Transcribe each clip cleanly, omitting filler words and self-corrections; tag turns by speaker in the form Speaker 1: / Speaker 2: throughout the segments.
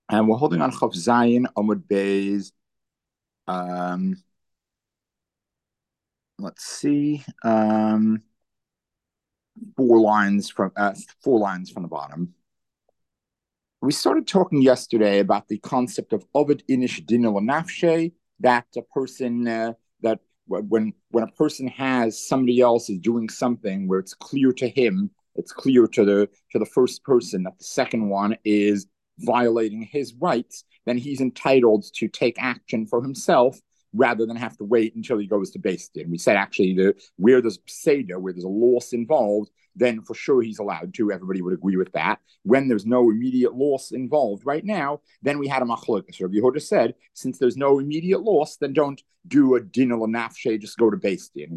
Speaker 1: And we're holding on Chaf Zayin Amud Beis. Um, let's see, four lines from the bottom. We started talking yesterday about the concept of Ovid Inish Dinil Nafshe, that a person that when a person has somebody else is doing something where it's clear to him, it's clear to the first person that the second one is violating his rights, then he's entitled to take action for himself rather than have to wait until he goes to Beis Din. We said actually where there's pseudo, where there's a loss involved, then for sure he's allowed to. Everybody would agree with that. When there's no immediate loss involved right now, then we had a machlokes. Rabbi Yehuda said, since there's no immediate loss, then don't do a din al nafshe, just go to Beis Din.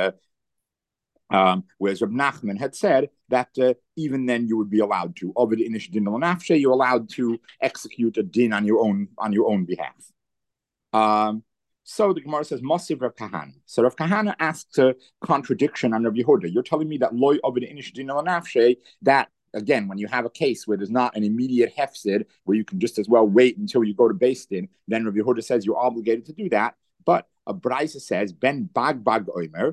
Speaker 1: Whereas Reb Nachman had said that even then you would be allowed to. Ovid inish din al nafshe, you're allowed to execute a din on your own behalf. So the Gemara says, Masiv Rav Kahana. So Rav Kahana asks a contradiction on Rav Yehuda. You're telling me that loy ovid inish din al nafshe, that again, when you have a case where there's not an immediate hefsid, where you can just as well wait until you go to Beis Din, then Rav Yehuda says you're obligated to do that. But a Braisa says, Ben bag oimer,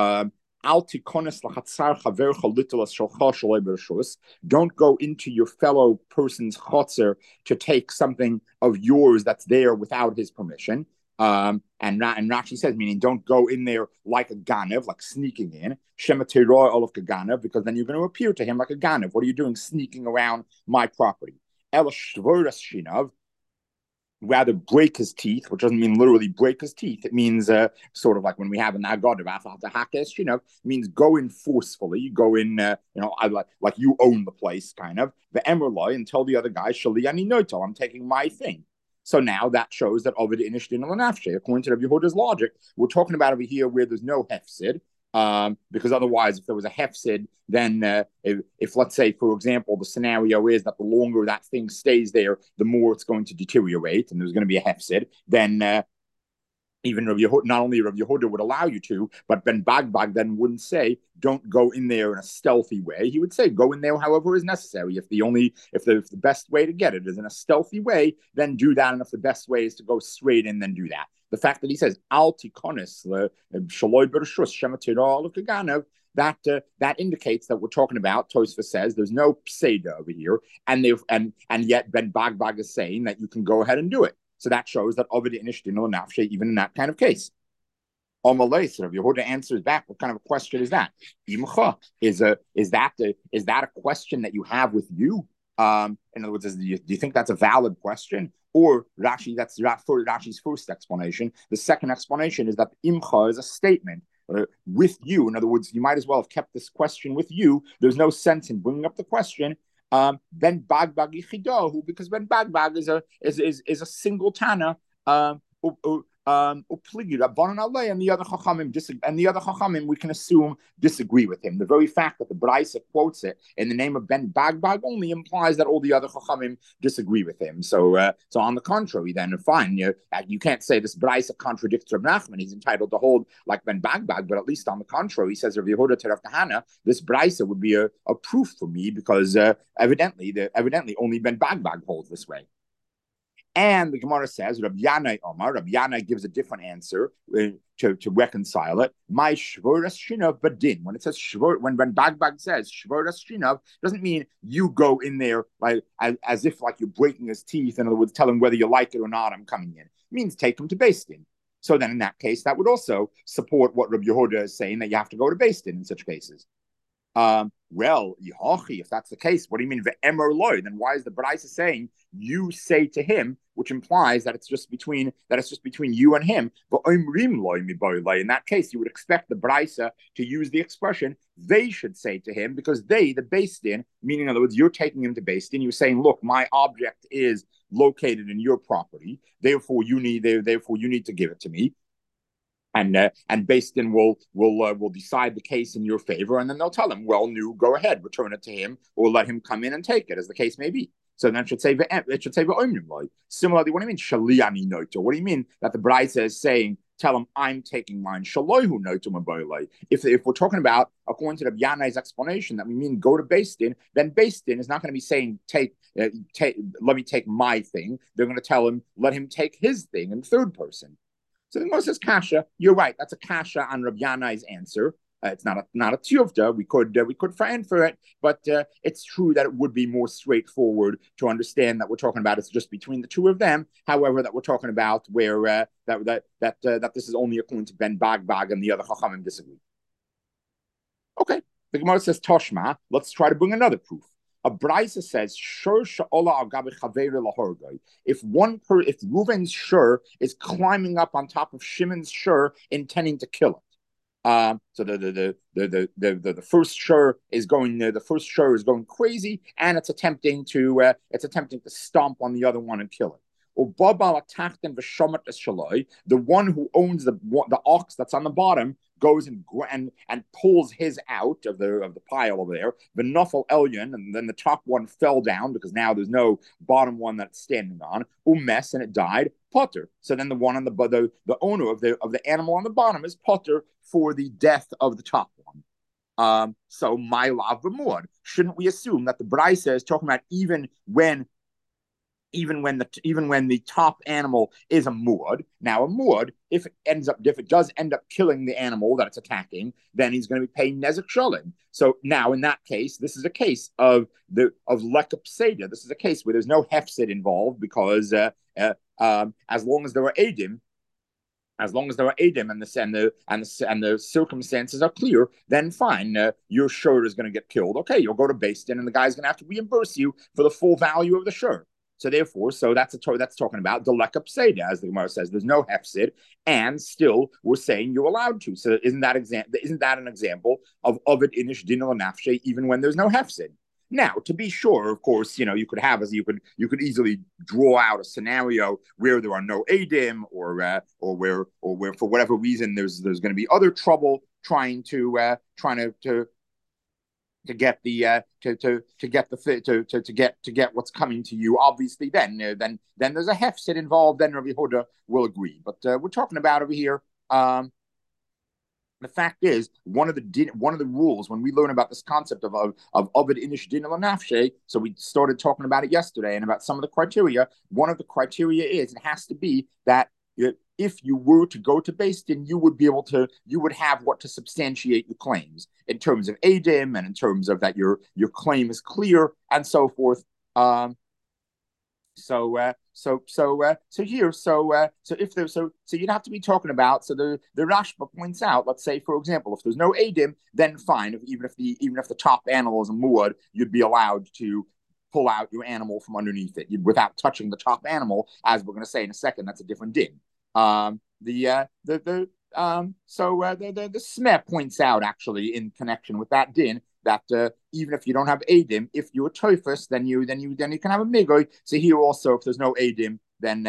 Speaker 1: don't go into your fellow person's chotzer to take something of yours that's there without his permission. And Rashi says, meaning don't go in there like a ganav, like sneaking in, Shema Teroy Olaf Ganav, because then you're going to appear to him like a ganav. What are you doing sneaking around my property? Ela Shvoras Shinav, rather break his teeth, which doesn't mean literally break his teeth. It means sort of like when we have an agod of means go in forcefully, go in, like you own the place, kind of. The emerloy and tell the other guy, Shaliani Noto, I'm taking my thing. So now that shows that Ovid Inish Din Nafshe, according to Rabbi Yehuda's logic, we're talking about over here where there's no hefsid, because otherwise, if there was a hefsid, then if let's say, for example, the scenario is that the longer that thing stays there, the more it's going to deteriorate, and there's going to be a hefsid, then even Rav Yehuda, not only Rav Yehuda would allow you to, but Ben Bagbag then wouldn't say, don't go in there in a stealthy way. He would say, go in there however is necessary. If the best way to get it is in a stealthy way, then do that. And if the best way is to go straight in, then do that. The fact that he says, Al tikonis, shaloi bershus, shematira kaganev, that indicates that we're talking about. Tosfos says there's no pseudo over here, and yet Ben Bagbag is saying that you can go ahead and do it. So that shows that Ovid Inish Dinul Nafshe, even in that kind of case. Omalei, so Yehuda answers back, what kind of a question is that? Is that a question that you have with you? In other words, do you think that's a valid question? Or Rashi, that's for Rashi's first explanation. The second explanation is that imcha is a statement with you. In other words, you might as well have kept this question with you. There's no sense in bringing up the question. Ben Bagbag Yichidohu, because Ben Bagbag is a single Tana, and the other Chachamim we can assume disagree with him. The very fact that the Braisa quotes it in the name of Ben Bagbag only implies that all the other Chachamim disagree with him. So on the contrary, then fine, you can't say this Braisa contradicts Reb Nachman. He's entitled to hold like Ben Bagbag, but at least on the contrary, he says Rav Yehuda to Rav Kahana, this Braisa would be a proof for me because evidently only Ben Bagbag holds this way. And the Gemara says, Rabbi Yanai Omar, Rabbi Yanai gives a different answer to reconcile it. My shvoras shinav badin. When it says shvor, when Bagbag says shvoras shinav, doesn't mean you go in there like as if like you're breaking his teeth. In other words, tell him whether you like it or not. I'm coming in. It means take him to Beis Din. So then, in that case, that would also support what Rabbi Yehuda is saying, that you have to go to Beis Din in such cases. Well, if that's the case, what do you mean ve'emer loy? Then why is the Braisa saying you say to him, which implies that it's just between you and him? But in that case, you would expect the Braisa to use the expression they should say to him, because they, the Beis Din, meaning in other words, you're taking him to Beis Din, you're saying, look, my object is located in your property, therefore you need to give it to me. And Beis Din will decide the case in your favor, and then they'll tell him, well, no, go ahead, return it to him, or let him come in and take it, as the case may be. So then it should say Similarly, what do you mean Shaliani Noito? What do you mean that the Braisa is saying tell him I'm taking mine. If we're talking about, according to the Yanai's explanation, that we mean go to Beis Din, then Beis Din is not going to be saying let me take my thing. They're going to tell him let him take his thing in third person. So the Gemara says kasha. You're right. That's a kasha on Rabbi Yanai's answer. It's not a tiyuvda. We could find for it, but it's true that it would be more straightforward to understand that we're talking about it's just between the two of them. However, that we're talking about where that this is only according to Ben Bagbag and the other chachamim disagree. Okay, the Gemara says Toshma. Let's try to bring another proof. A brisa says shur sha'ola al gabi chaveira lahorgay. If Reuven's shur is climbing up on top of Shimon's shur, intending to kill it. So the first shur is going crazy, and it's attempting to stomp on the other one and kill it. The one who owns the ox that's on the bottom goes and pulls his out of the pile over there. The Nafal Elyon, and then the top one fell down because now there's no bottom one that's standing on. Umes, and it died. Potter. So then the one on the owner of the animal on the bottom is Potter for the death of the top one. So my lav v'mud. Shouldn't we assume that the Brisa is talking about even when the top animal is a muad? Now a muad, if it does end up killing the animal that it's attacking, then he's going to be paying nezek shalim. So now in that case, this is a case of lekap seda. This is a case where there's no hefsid involved because as long as there are edim, and the circumstances are clear, then fine, your shur is going to get killed. Okay, you'll go to Beis Din, and the guy's going to have to reimburse you for the full value of the shur. So therefore, that's talking about the lekap seda, as the Gemara says. There's no hefsid, and still we're saying you're allowed to. So isn't that an example of ovid inish din nafshe even when there's no hefsid? Now, to be sure, of course, you could easily draw out a scenario where there are no edim, or where for whatever reason there's going to be other trouble trying to get what's coming to you. Obviously, then there's a hefsid involved. Then Rabbi Huda will agree. But we're talking about over here. The fact is, one of the rules when we learn about this concept of ovid inish din nafshe, so we started talking about it yesterday and about some of the criteria. One of the criteria is it has to be that if you were to go to Beis Din, you would have what to substantiate your claims in terms of edim and in terms of that your claim is clear and so forth. So you'd have to be talking about. So the Rashba points out, let's say for example, if there's no edim, then fine. Even if the top animal is a muad, you'd be allowed to pull out your animal from underneath it without touching the top animal, as we're going to say in a second. That's a different din. The Smeh points out actually in connection with that din that even if you don't have edim, if you're toifus, then you can have a migoy. So here also, if there's no edim, then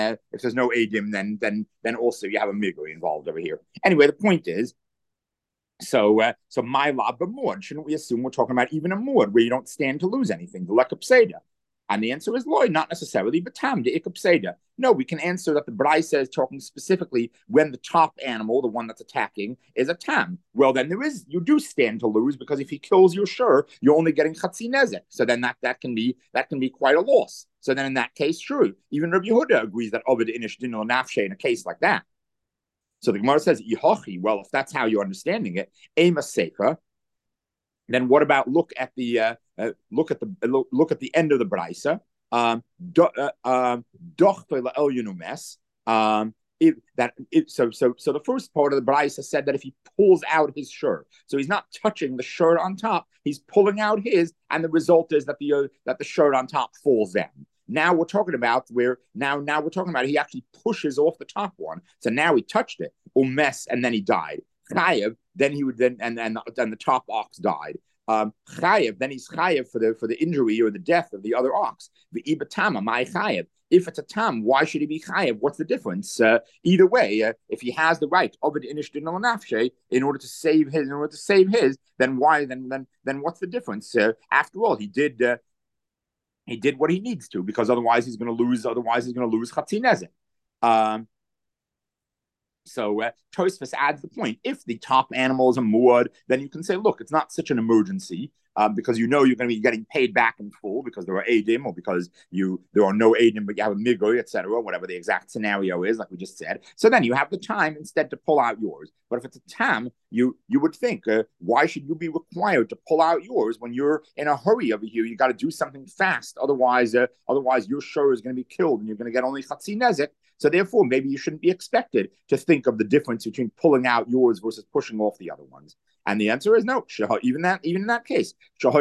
Speaker 1: also you have a migoy involved over here. Anyway, the point is, so my lab b'muad, shouldn't we assume we're talking about even a muad where you don't stand to lose anything, the lekap seda? And the answer is loy, not necessarily, but tam de ikap seda. No, we can answer that the Brisa is talking specifically when the top animal, the one that's attacking, is a tam. Well, then you do stand to lose, because if he kills your shur, you're only getting chatzi nezek. So then that can be quite a loss. So then in that case, sure, even Rabbi Yehuda agrees that ovid inish din nafshe in a case like that. So the Gemara says, Ihochi, well, if that's how you're understanding it, ema sefer, then what about look at the end of the Brisa? So the first part of the Brisa said that if he pulls out his shur, so he's not touching the shur on top, he's pulling out his, and the result is that the shur on top falls down. Now we're talking about he actually pushes off the top one. So now he touched it, umes, and then he died. Chayev, then the top ox died. Chayev, then he's chayev for the injury or the death of the other ox. The ibatama, my chayev. If it's a tam, why should he be chayev? What's the difference? Either way, if he has the right of inish din nafshe in order to save his, then why? Then what's the difference? After all, he did what he needs to, because otherwise he's going to lose. Otherwise he's going to lose chatzi nezek. So Tosfos adds the point. If the top animal is a muad, then you can say, look, it's not such an emergency because you know you're going to be getting paid back in full because there are adim or because there are no adim, but you have a migoy, etc., whatever the exact scenario is, like we just said. So then you have the time instead to pull out yours. But if it's a tam, you would think, why should you be required to pull out yours when you're in a hurry over here? You got to do something fast, otherwise your show is going to be killed and you're going to get only chatzi nezek. So therefore, maybe you shouldn't be expected to think of the difference between pulling out yours versus pushing off the other ones. And the answer is no. Even in that case,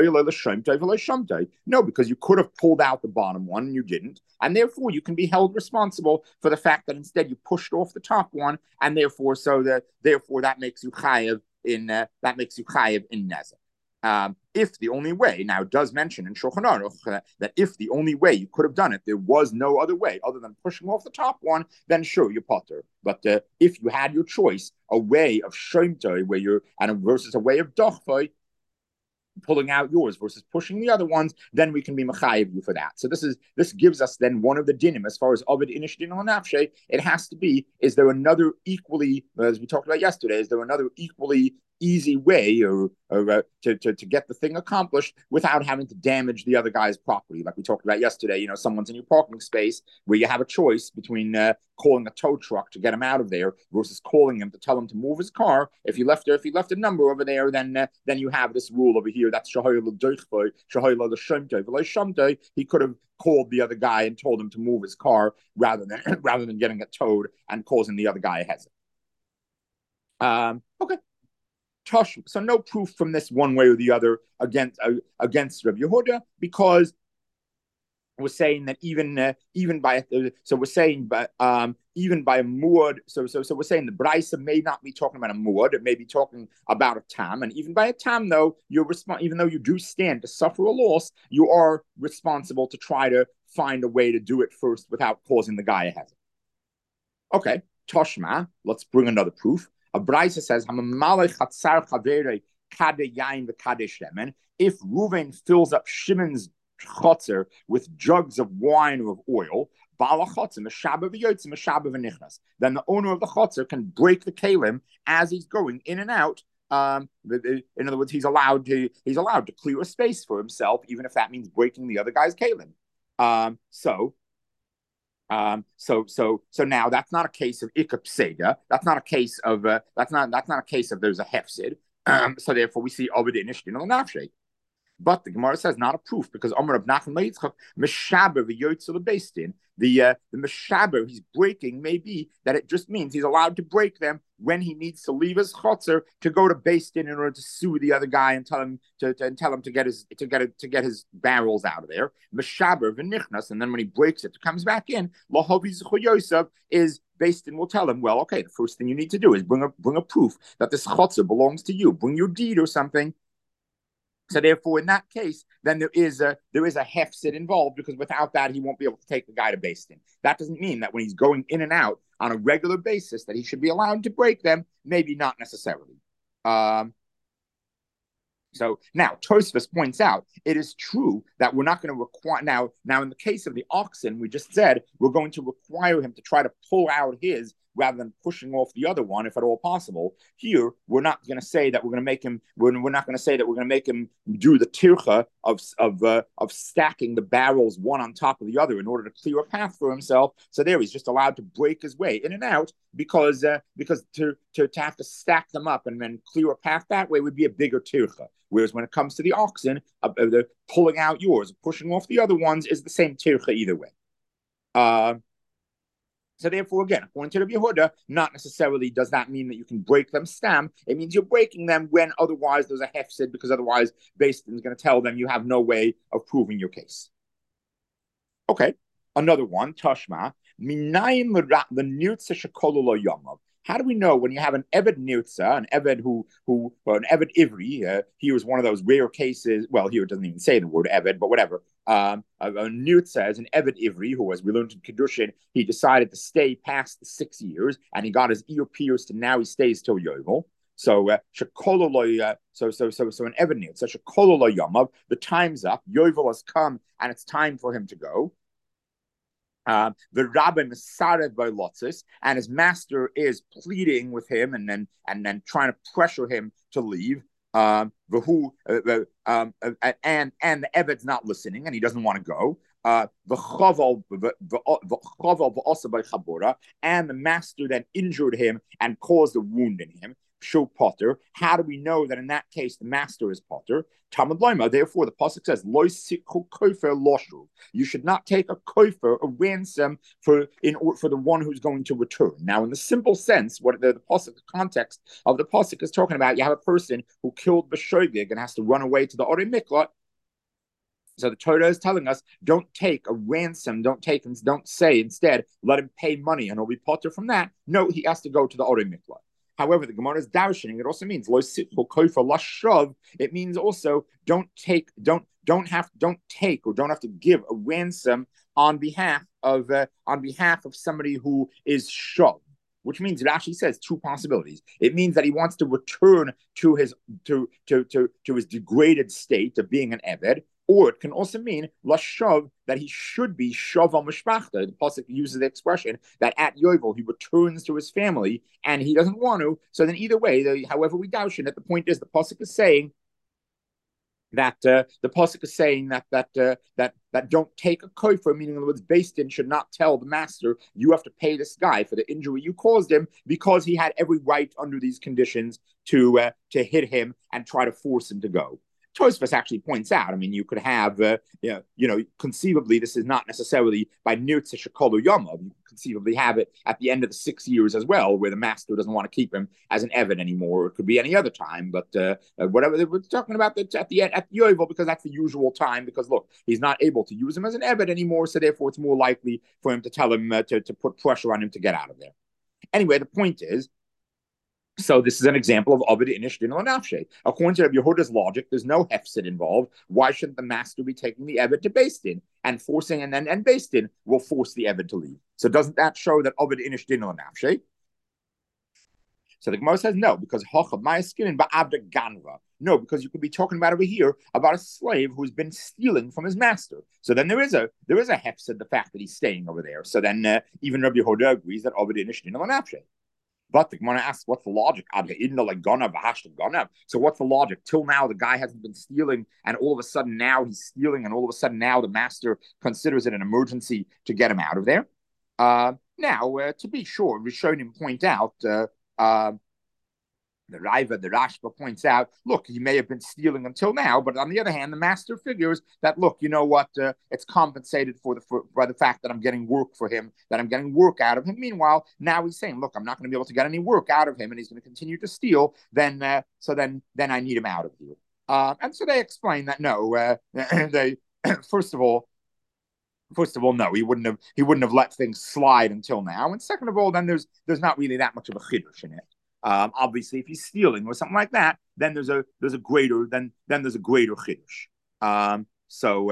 Speaker 1: no, because you could have pulled out the bottom one and you didn't, and therefore you can be held responsible for the fact that instead you pushed off the top one, and therefore that makes you chayev in nezek. If the only way, now it does mention in Shulchan Aruch that if the only way you could have done it, there was no other way other than pushing off the top one, then sure, you're potter. But if you had your choice, a way of shomtoi versus a way of dochvoi, pulling out yours versus pushing the other ones, then we can be mechayev you for that. So this gives us then one of the dinim as far as ovid inish din nafshe. It has to be: is there another equally, as we talked about yesterday, is there another equally easy way or to get the thing accomplished without having to damage the other guy's property, like we talked about yesterday? Someone's in your parking space where you have a choice between calling a tow truck to get him out of there versus calling him to tell him to move his car. If he left a number over there, then you have this rule over here. That's he could have called the other guy and told him to move his car rather than getting it towed and causing the other guy a hesitant. Okay. So no proof from this one way or the other against Rabbi Yehuda, because we're saying that even by a muad, so we're saying the Braisa may not be talking about a muad, it may be talking about a tam, and even by a tam though, even though you do stand to suffer a loss, you are responsible to try to find a way to do it first without causing the guy a hazard. Okay, Toshma, let's bring another proof. A Braisa says, if Reuven fills up Shimon's chotzer with jugs of wine or of oil, then the owner of the chotzer can break the kalim as he's going in and out. In other words, he's allowed to clear a space for himself, even if that means breaking the other guy's kalim. So now that's not a case of ikapseda. That's not a case of there's a hefsid. So therefore we see ovid inish din nafshe. But the Gemara says not a proof, because Amar of Nachman Leitzchak Meshaber v'yoytzel beis-din. The Meshaber he's breaking may be that it just means he's allowed to break them when he needs to leave his chotzer to go to beis-din in order to sue the other guy and tell him to get his barrels out of there. Meshaber v'nichnas, and then when he breaks it, comes back in. Lahavi z'chu Yosef is beis-din will tell him, well, okay, the first thing you need to do is bring a proof that this chotzer belongs to you. Bring your deed or something. So therefore, in that case, then there is a hefsid involved, because without that, he won't be able to take the guy to beis-din. That doesn't mean that when he's going in and out on a regular basis that he should be allowed to break them. Maybe not necessarily. So now Tosfos points out it is true that we're not going to require now in the case of the oxen, we just said we're going to require him to try to pull out his rather than pushing off the other one, if at all possible. Here, we're not going to say that we're going to make him. We're not going to say that we're going to make him do the tircha of stacking the barrels one on top of the other in order to clear a path for himself. So there, he's just allowed to break his way in and out, because to have to stack them up and then clear a path that way would be a bigger tircha. Whereas when it comes to the oxen, the pulling out yours, pushing off the other ones is the same tircha either way. So therefore, again, according to Rabbi Yehuda, not necessarily does that mean that you can break them stam. It means you're breaking them when otherwise there's a hefsid, because otherwise beis-din is going to tell them you have no way of proving your case. Okay, another one, Tashma. Minayin the nirtza shekolu lo yamav. How do we know when you have an Eved Nirtza, an Eved an Eved Ivri? Here is one of those rare cases. Well, here it doesn't even say the word Eved, but whatever. A Nirtza is an Eved Ivri who, as we learned in Kedushin, he decided to stay past the 6 years, and he got his ear pierced, and now he stays till Yovel. So an Eved Nirtza, Shekolo lo Yamav, the time's up, Yovel has come, and it's time for him to go. The rabbi Mesarev by Lotzis, and his master is pleading with him and then trying to pressure him to leave. And the Eved's not listening and he doesn't want to go. And the master then injured him and caused a wound in him. Show Potter. How do we know that in that case the master is Potter? Talmud Loma. Therefore, the pasuk says, "Lo sikhu kofer loshu." You should not take a kofer, a ransom for the one who's going to return. Now, in the simple sense, what the pasuk, the context of the pasuk is talking about, you have a person who killed b'shogeg and has to run away to the Orei Miklat. So the Torah is telling us, don't take a ransom, don't say instead, let him pay money and he'll be potter from that. No, he has to go to the Orei Miklat. However, the Gemara is darshaning. It also means lo sitful kofer lashav. It means also don't take or don't have to give a ransom on behalf of somebody who is shav. Which means it actually says two possibilities. It means that he wants to return to his degraded state of being an eved, or it can also mean lashav, that he should be shav al mishpachta. The pasuk uses the expression that at Yovel he returns to his family and he doesn't want to. So then either way, however we darshan it, the point is the pasuk is saying that that don't take a kofer, meaning in other words, Beis Din should not tell the master you have to pay this guy for the injury you caused him, because he had every right under these conditions to hit him and try to force him to go. Tosfos actually points out, I mean, you could have, conceivably, this is not necessarily by Nirtza Shekolu Yamav. You could conceivably have it at the end of the 6 years as well, where the master doesn't want to keep him as an Eved anymore. It could be any other time, but whatever. We're talking about at the end, at Yovel, because that's the usual time, because look, he's not able to use him as an Eved anymore, so therefore it's more likely for him to tell him to put pressure on him to get out of there. Anyway, the point is, so this is an example of Ovid Inish Din Nafshe. According to Rabbi Yehuda's logic, there's no hefsid involved. Why shouldn't the master be taking the Eved to Beis Din and forcing, and Beis Din will force the Eved to leave? So doesn't that show that Ovid Inish Din Nafshe? So the Gemara says no, because Hochab Ma'askin Ba'abda Ganva. No, because you could be talking about over here about a slave who's been stealing from his master. So then there is a hefsid, the fact that he's staying over there. So then even Rabbi Yehuda agrees that Ovid Inish Din Nafshe. But the Gemara asks, what's the logic? So what's the logic? Till now, the guy hasn't been stealing, and all of a sudden now he's stealing, and all of a sudden now the master considers it an emergency to get him out of there. To be sure, Rishonim point out, the Rashba points out, look, he may have been stealing until now, but on the other hand, the master figures that, look, you know what, it's compensated by the fact that I'm getting work for him, that I'm getting work out of him. Meanwhile, now he's saying, look, I'm not going to be able to get any work out of him, and he's going to continue to steal. Then I need him out of here. And so they explain that no, they first of all, no, he wouldn't have let things slide until now, and second of all, then there's not really that much of a chiddush in it. Obviously, if he's stealing or something like that, then there's a greater chiddush. So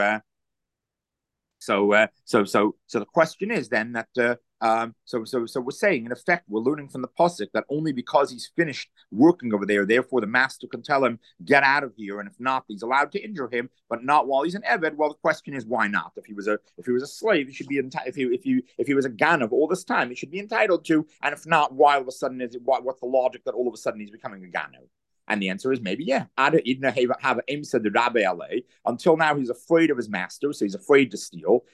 Speaker 1: the question is then that so we're saying, in effect, we're learning from the pasuk that only because he's finished working over there, therefore the master can tell him, get out of here, and if not, he's allowed to injure him, but not while he's an eved. Well, the question is, why not? If he was a slave, he should be entitled. If he was a ganav all this time, he should be entitled to. And if not, why all of a sudden what's the logic that all of a sudden he's becoming a ganav? And the answer is maybe, yeah. Until now, he's afraid of his master, so he's afraid to steal.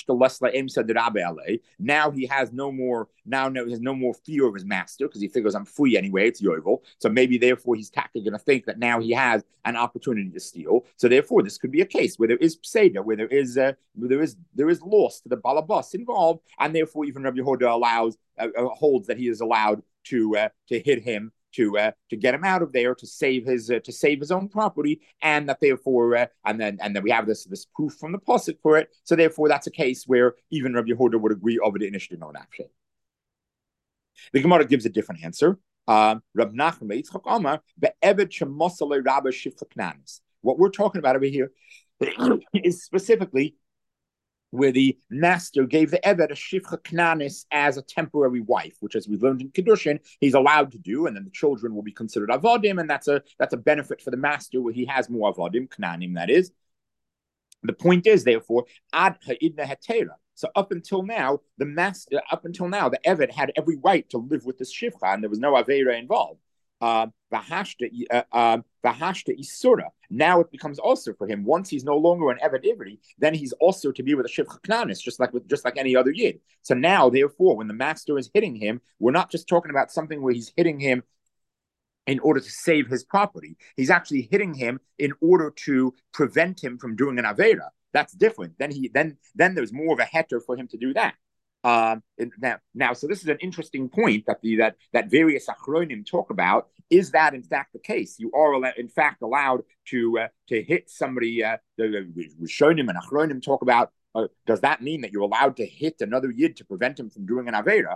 Speaker 1: Now he has no more fear of his master, because he figures, I'm free anyway, it's Yovel. So maybe therefore he's tactically going to think that now he has an opportunity to steal. So therefore this could be a case where there is pseudo, where there is loss to the balabas involved, and therefore even Rabbi Yehuda holds that he is allowed to hit him, to get him out of there, to save his own property, and that therefore and then we have this proof from the pasuk for it. So therefore, that's a case where even Rabbi Yehuda would agree over the initiative non action. The Gemara gives a different answer. Rab Nachman Yitzchak Amar be'eved shemosale rabba shifcha knanis. What we're talking about over here is specifically where the master gave the Eved a Shifcha Knanis as a temporary wife, which, as we've learned in Kiddushin, he's allowed to do, and then the children will be considered Avodim, and that's a benefit for the master where he has more Avodim, Knanim, that is. The point is, therefore, Ad Ha'idna Hetera. So up until now, the Eved had every right to live with this Shivcha, and there was no Avera involved. Vahashta Isura. Now it becomes also for him. Once he's no longer an Eved Ivri, then he's also to be with a Shivcha Knanis, just like any other Yid. So now, therefore, when the master is hitting him, we're not just talking about something where he's hitting him in order to save his property. He's actually hitting him in order to prevent him from doing an Avera. That's different. Then there's more of a heter for him to do that. Now, so this is an interesting point that various achronim talk about. Is that in fact the case? You are in fact allowed to hit somebody. The Rishonim and achronim talk about. Does that mean that you're allowed to hit another yid to prevent him from doing an avera?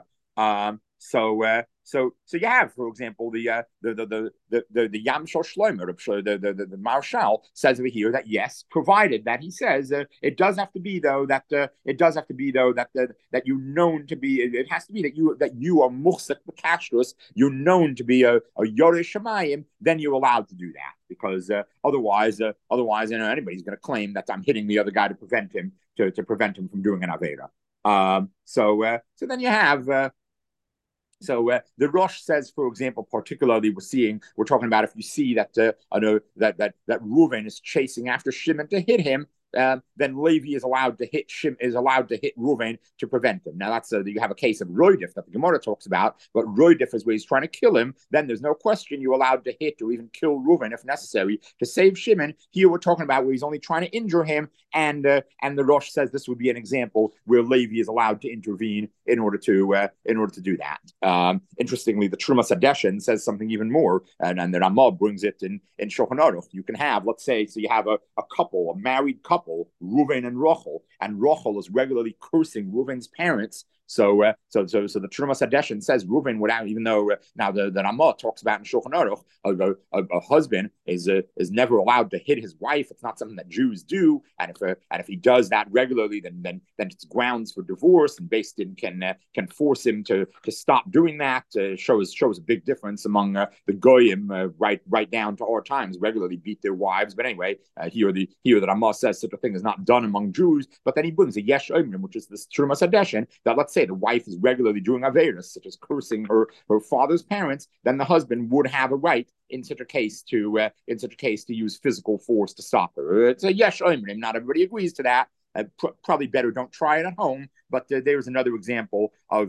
Speaker 1: So you have, for example, the Yamshel Shlomo, the Marshal says over here that yes, provided that he says it does have to be though that you're known to be. It has to be that you are muhsek b'kashrus. You're known to be a yoreh shamayim. Then you're allowed to do that because otherwise, anybody's going to claim that I'm hitting the other guy to prevent him from doing an avera. So then you have. The Rosh says, for example, particularly we're talking about if you see that Reuven is chasing after Shimon to hit him, then Levi is allowed to hit Reuven to prevent him. Now that's you have a case of Roidif that the Gemara talks about, but Roidif is where he's trying to kill him. Then there's no question you're allowed to hit or even kill Reuven if necessary to save Shimon. Here we're talking about where he's only trying to injure him, and the Rosh says this would be an example where Levi is allowed to intervene in order to do that. Interestingly, the Trumas Hadeshin says something even more, and the Ramah brings it in Shulchan Aruch. You can have, let's say, so you have a married couple, Reuven and Rachel is regularly cursing Reuven's parents. So the Trumas Hadeshin says Reuven without, even though now the Ramah talks about in Shulchan Aruch, a husband is never allowed to hit his wife. It's not something that Jews do, and if he does that regularly, then it's grounds for divorce, and Beis Din can force him to stop doing that. Shows a big difference among the goyim right down to our times. Regularly beat their wives, but anyway, here the Ramah says such a thing is not done among Jews. But then he brings a yesh omrim, which is this Trumas Hadeshin, that let's say the wife is regularly doing averas, such as cursing her father's parents, then the husband would have a right in such a case to use physical force to stop her. It's a yesh omrim. Not everybody agrees to that. Probably better don't try it at home. But there's another example of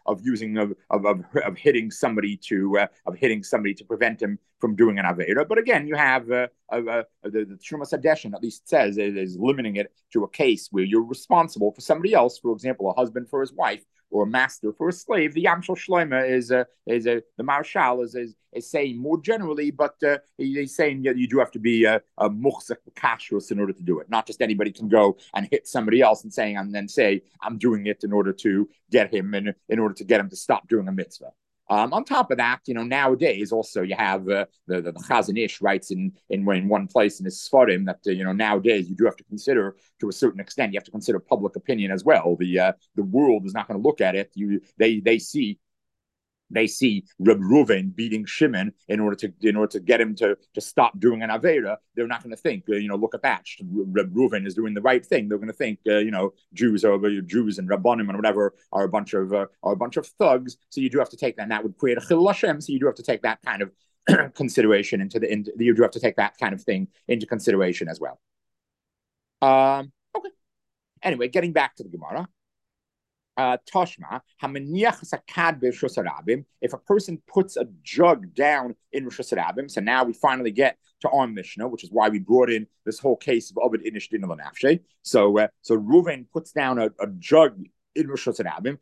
Speaker 1: hitting somebody to prevent him from doing an avera. But again, you have the Trumas Hadeshin at least says is limiting it to a case where you're responsible for somebody else, for example, a husband for his wife or a master for a slave. The Yamshel Shlomo is the Marshal is saying more generally, but he's saying you do have to be a muhsek kashrus in order to do it. Not just anybody can go and hit somebody else and then say I'm doing it in order to get him in order to get him to stop doing a mitzvah. On top of that, nowadays also you have the Chazon Ish writes in one place in his Sfarim that nowadays you do have to consider, to a certain extent, you have to consider public opinion as well. The world is not going to look at it. They see Reb Reuven beating Shimon in order to get him to stop doing an avera. They're not going to think, look at that. Reb Reuven is doing the right thing. They're going to think, Jews and Rabbanim and whatever are a bunch of thugs. So you do have to take that, and that would create a chilul Hashem. So you do have to take that kind of consideration you do have to take that kind of thing into consideration as well. Okay. Anyway, getting back to the Gemara. Toshma, if a person puts a jug down in Rosh Hashanah, so now we finally get to our Mishnah, which is why we brought in this whole case of Ovid Inish Din L'Nafshe. So Reuven puts down a jug in Rosh Hashanah,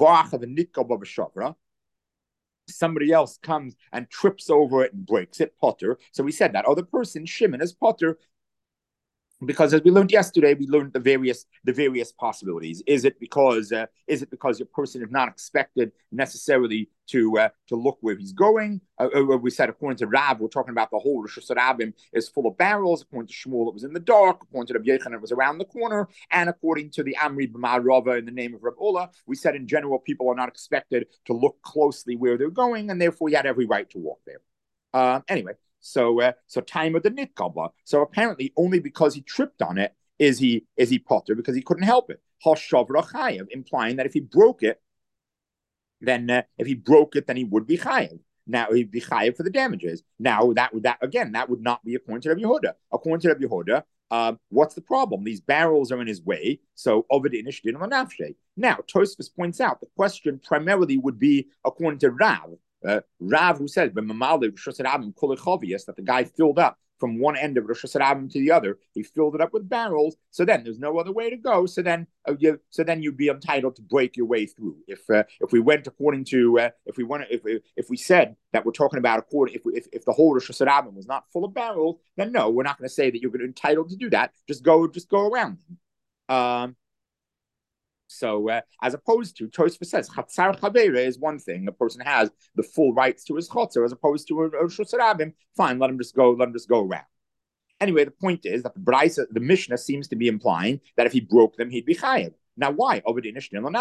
Speaker 1: somebody else comes and trips over it and breaks it, potter. So we said that other person, Shimon, is potter. Because as we learned yesterday, we learned the various possibilities. Is it because your person is not expected necessarily to look where he's going? We said according to Rav, we're talking about the whole Rosh Hashanah is full of barrels. According to Shmuel, it was in the dark. According to Rabbi Yechon, it was around the corner. And according to the Amri B'mar Rava in the name of Rav Ola, we said in general people are not expected to look closely where they're going, and therefore he had every right to walk there. Anyway. So time of the nitkaba. So apparently, only because he tripped on it, is he potter because he couldn't help it. Hashavra chayav, implying that if he broke it, then then he would be chayav. Now he'd be chayav for the damages. Now that would not be according to Rabbi Yehuda. According to Rabbi Yehuda, what's the problem? These barrels are in his way, so Ovid Inish did on nafshe. Now Tosfos points out the question primarily would be according to Rav. Rav, who says that the guy filled up from one end of Rosh Hashanah to the other, he filled it up with barrels. So then there's no other way to go. So then you'd be entitled to break your way through. If we went according to if we said that we're talking about if the whole Rosh Hashanah was not full of barrels, then no, we're not going to say that you're entitled to do that. Just go around them. So as opposed to, Tosfos says, Chatzar Chavera is one thing. A person has the full rights to his chotzer, as opposed to a Rosh Hashanah. Fine, let him just go around. Anyway, the point is that the Mishnah seems to be implying that if he broke them, he'd be chayav. Now, why? So Rabbi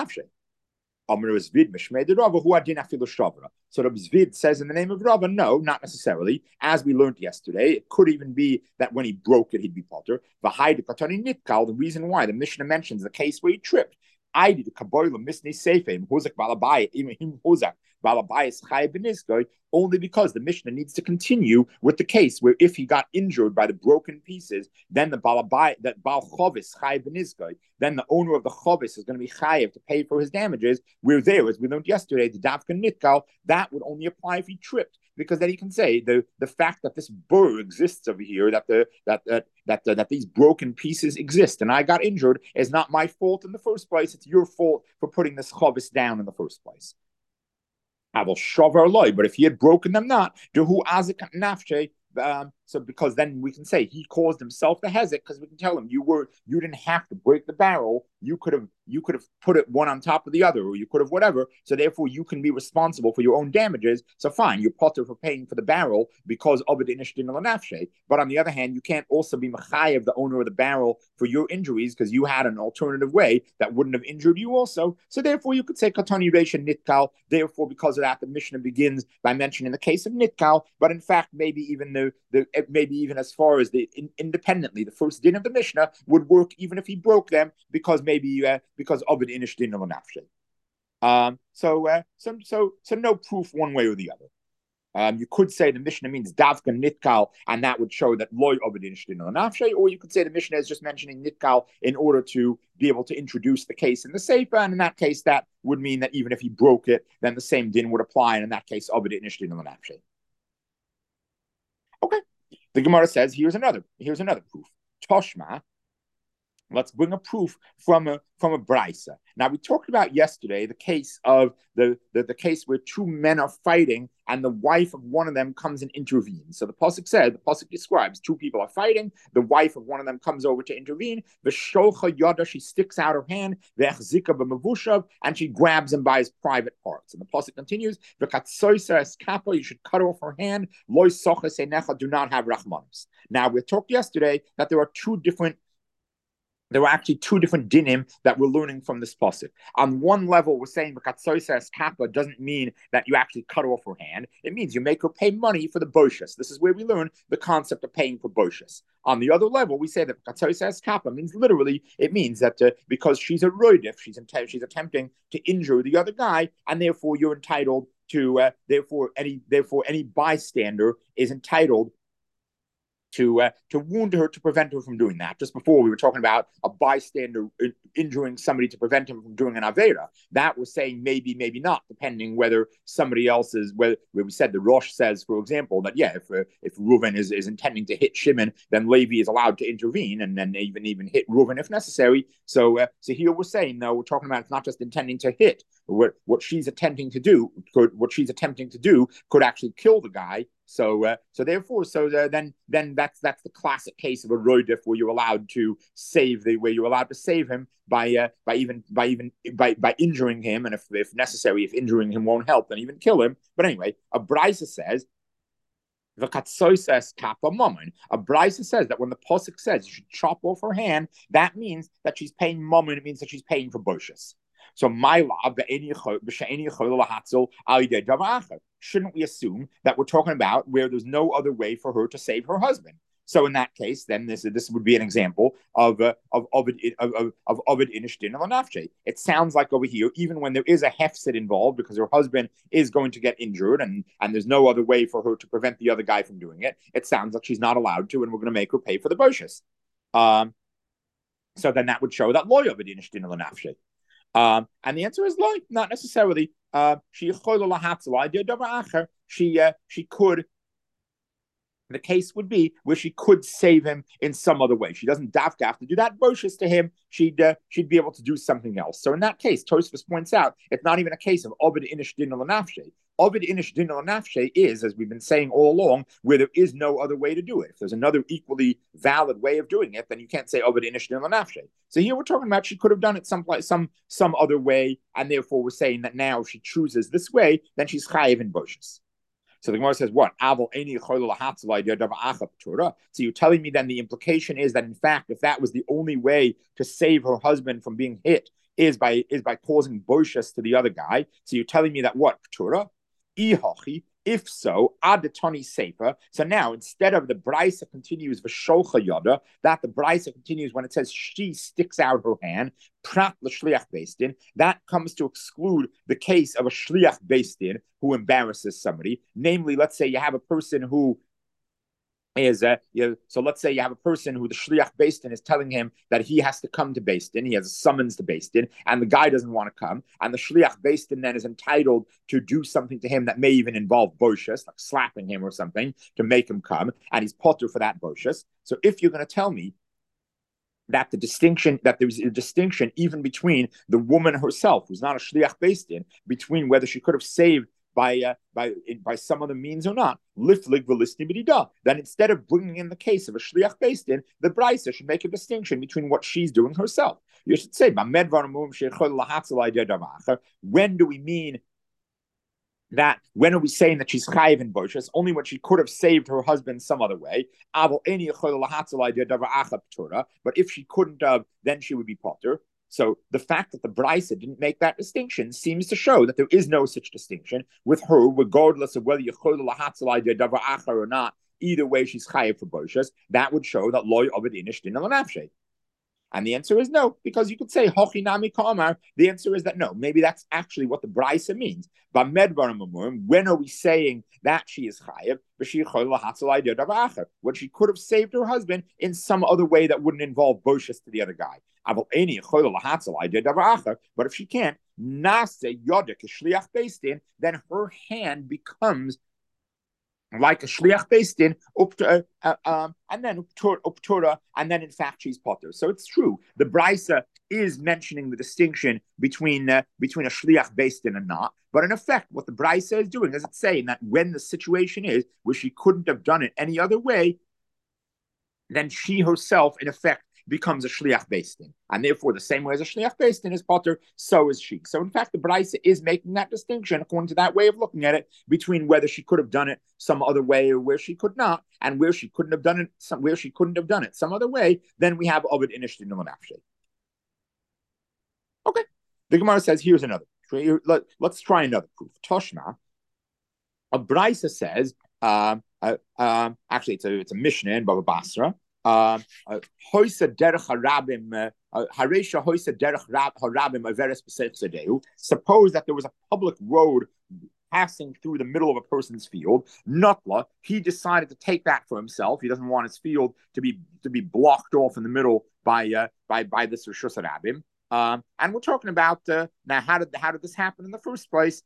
Speaker 1: Zvid says in the name of Rava, no, not necessarily. As we learned yesterday, it could even be that when he broke it, he'd be potter. The reason why the Mishnah mentions the case where he tripped. I did kaboila misnei seifim hozak balabai him hozak balabai is chay beniskoy, only because the Mishnah needs to continue with the case where if he got injured by the broken pieces, then the balabai that bal chovis chay beniskoy, then the owner of the chovis is going to be chayiv to pay for his damages. We're there, as we learned yesterday, the dafka nitkal, that would only apply if he tripped, because then he can say the fact that this burr exists over here, that these broken pieces exist, and I got injured, is not my fault in the first place. It's your fault for putting this chovis down in the first place. I will shavar loy, but if he had broken them not, dehu azik nafshe. So because then we can say he caused himself the hezek, because we can tell him you didn't have to break the barrel. You could have put it one on top of the other, or you could have whatever. So therefore you can be responsible for your own damages. So fine, you're potter for paying for the barrel because of it inishtin l'nafshe. But on the other hand, you can't also be mechayev the owner of the barrel for your injuries because you had an alternative way that wouldn't have injured you also. So therefore you could say katani reisha nitkal. Therefore, because of that, the Mishnah begins by mentioning the case of nitkal. But in fact, maybe even maybe even as far as independently, the first din of the Mishnah would work even if he broke them, because because of an inish din of nafshe. So no proof one way or the other. You could say the Mishnah means davka nitkal, and that would show that loy of an inish din of nafshe, or you could say the Mishnah is just mentioning nitkal in order to be able to introduce the case in the Sefer, and in that case, that would mean that even if he broke it, then the same din would apply, and in that case, of an inish din of nafshe. Okay. The Gemara says, here's another proof. Toshma, let's bring a proof from a brisa. Now, we talked about yesterday the case of the case where two men are fighting and the wife of one of them comes and intervenes. So the pasuk describes two people are fighting. The wife of one of them comes over to intervene. The sholcha yada, she sticks out her hand. The echzika b'mavushav, and she grabs him by his private parts. And the pasuk continues, v'katsoisa eskapa, you should cut off her hand. Loy soches enecha, do not have rachmanos. Now, we talked yesterday that there were actually two different dinim that we're learning from this pasuk. On one level, we're saying katsoisa kappa doesn't mean that you actually cut off her hand. It means you make her pay money for the boshus. This is where we learn the concept of paying for boshus. On the other level, we say that katsoisa kappa means literally, it means that because she's a roidif, she's attempting to injure the other guy, and therefore you're entitled to therefore any bystander is entitled to wound her to prevent her from doing that. Just before we were talking about a bystander injuring somebody to prevent him from doing an avera. That was saying maybe, maybe not, depending whether somebody else is, where we said the Rosh says, for example, that if Reuven is intending to hit Shimon, then Levi is allowed to intervene and then even hit Reuven if necessary. So here we're saying, no, we're talking about it's not just intending to hit. What she's attempting to do could actually kill the guy. So therefore, then that's the classic case of a roidif where you're allowed to save him by injuring him, and if necessary, if injuring him won't help, then even kill him. But anyway, a brisa says a brisa says that when the pasuk says you should chop off her hand, that means that she's paying mammon. It means that she's paying for boshus. So shouldn't we assume that we're talking about where there's no other way for her to save her husband? So in that case, then this would be an example of Ovid Inish Din Nafshe. It sounds like over here, even when there is a hefset involved, because her husband is going to get injured, and there's no other way for her to prevent the other guy from doing it. It sounds like she's not allowed to, and we're going to make her pay for the boshus. So then that would show that loy Ovid Inish Din Nafshe. And the answer is loy, not necessarily. She could. The case would be where she could save him in some other way. She doesn't have to do that boshus to him. She'd be able to do something else. So in that case, Tosfos points out it's not even a case of Ovid Inish Din Nafshe. Ovid Inish Din Nafshe is, as we've been saying all along, where there is no other way to do it. If there's another equally valid way of doing it, then you can't say Ovid Inish Din Nafshe. So here we're talking about she could have done it some other way, and therefore we're saying that now if she chooses this way, then she's chayiv in boshus. So the Gemara says, what? So you're telling me then the implication is that, in fact, if that was the only way to save her husband from being hit, is by causing boshus to the other guy. So you're telling me that what? P'tura? If so, adatoni sefer. So now, instead of the brisa continues v'sholcha yoda, that the brisa continues when it says she sticks out her hand, prat l'shliach beistin, that comes to exclude the case of a shliach beistin who embarrasses somebody. Namely, let's say you have a person who is so let's say you have a person who the shliach beistin is telling him that he has to come to beistin. He has a summons to beistin, and the guy doesn't want to come. And the shliach beistin then is entitled to do something to him that may even involve boshus, like slapping him or something, to make him come, and he's potter for that boshus. So if you're going to tell me that there's a distinction even between the woman herself, who's not a shliach beistin, between whether she could have saved by some other means or not, then instead of bringing in the case of a shliach beistin, the brisa should make a distinction between what she's doing herself. You should say, when do we mean that? When are we saying that she's chayiv in boshus? Only when she could have saved her husband some other way. But if she couldn't have, then she would be potter. So the fact that the brisa didn't make that distinction seems to show that there is no such distinction with her, regardless of whether you're or not. Either way, she's chayiv for boshus. That would show that loy ovid inish din nafshe. And the answer is no, because you could say hochi nami kamar. The answer is that no. Maybe that's actually what the brisa means. But when are we saying that she is chayiv? When she could have saved her husband in some other way that wouldn't involve boshus to the other guy. But if she can't, then her hand becomes like a shliach beistin, and then uptura, and then in fact she's potter. So it's true. The brisa is mentioning the distinction between a shliach beistin and not. But in effect, what the brisa is doing is it's saying that when the situation is where she couldn't have done it any other way, then she herself, in effect, becomes a shliach beistin, and therefore the same way as a shliach beistin is potter, so is she. So in fact, the brisa is making that distinction according to that way of looking at it between whether she could have done it some other way or where she could not, and where she couldn't have done it some other way. Then we have ovid inish din nafshe. Okay, the Gemara says here's another. Let's try another proof. Toshma, a brisa says, actually it's a Mishnah in Baba Basra. Suppose that there was a public road passing through the middle of a person's field. Nutla, he decided to take that for himself. He doesn't want his field to be blocked off in the middle by this Rishus Rabim. And we're talking about now how did this happen in the first place?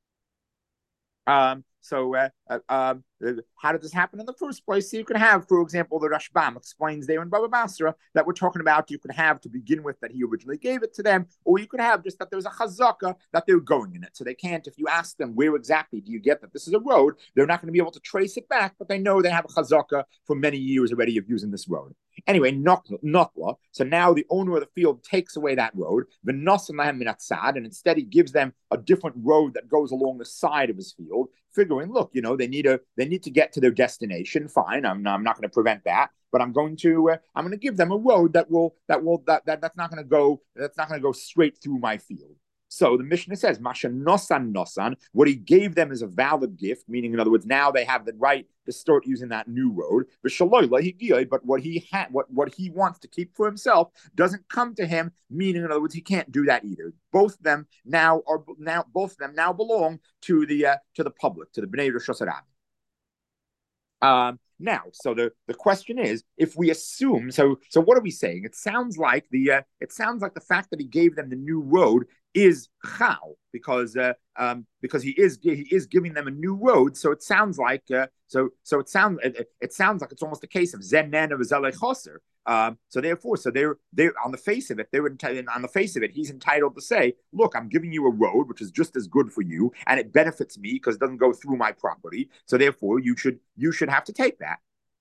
Speaker 1: How did this happen in the first place? So you can have, for example, the Rashbam explains there in Baba Basra that we're talking about you could have to begin with that he originally gave it to them, or you could have just that there's a chazaka that they're going in it. So they can't, if you ask them where exactly do you get that this is a road, they're not going to be able to trace it back, but they know they have a chazaka for many years already of using this road. Anyway, notla. So now the owner of the field takes away that road, and instead he gives them a different road that goes along the side of his field, figuring, look, they need to get to their destination. Fine, I'm not going to prevent that, but I'm going to give them a road that's not going to go straight through my field. So the Mishnah says, Masha Nosan Nosan, what he gave them is a valid gift, meaning, in other words, now they have the right to start using that new road. But what he wants to keep for himself doesn't come to him, meaning, in other words, he can't do that either. Both of them now belong to the public, to the Bnei Rosh Hashanah. Now, so the question is, if we assume, so what are we saying? It sounds like the fact that he gave them the new road is chal, because he is giving them a new road. So it sounds like it sounds like it's almost a case of zennen of zalei choser. So they're on the face of it, he's entitled to say, look, I'm giving you a road which is just as good for you, and it benefits me because it doesn't go through my property. So therefore, you should have to take that.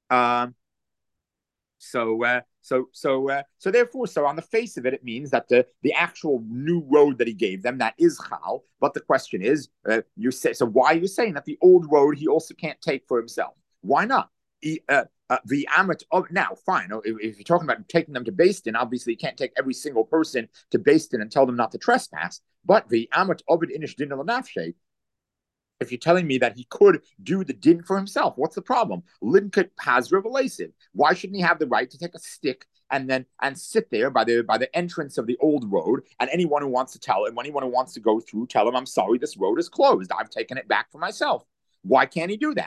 Speaker 1: So therefore, on the face of it, it means that the actual new road that he gave them, that is chal. But the question is, why are you saying that the old road he also can't take for himself? Why not? The Amet of now, fine. If you're talking about taking them to Beis Din, obviously you can't take every single person to Beis Din and tell them not to trespass. But the Amet Ovid Inish Din Nafshe, if you're telling me that he could do the din for himself, what's the problem? Linkut Pazra Velasid. Why shouldn't he have the right to take a stick and sit there by the entrance of the old road, and anyone who wants to go through, tell him, I'm sorry, this road is closed. I've taken it back for myself. Why can't he do that?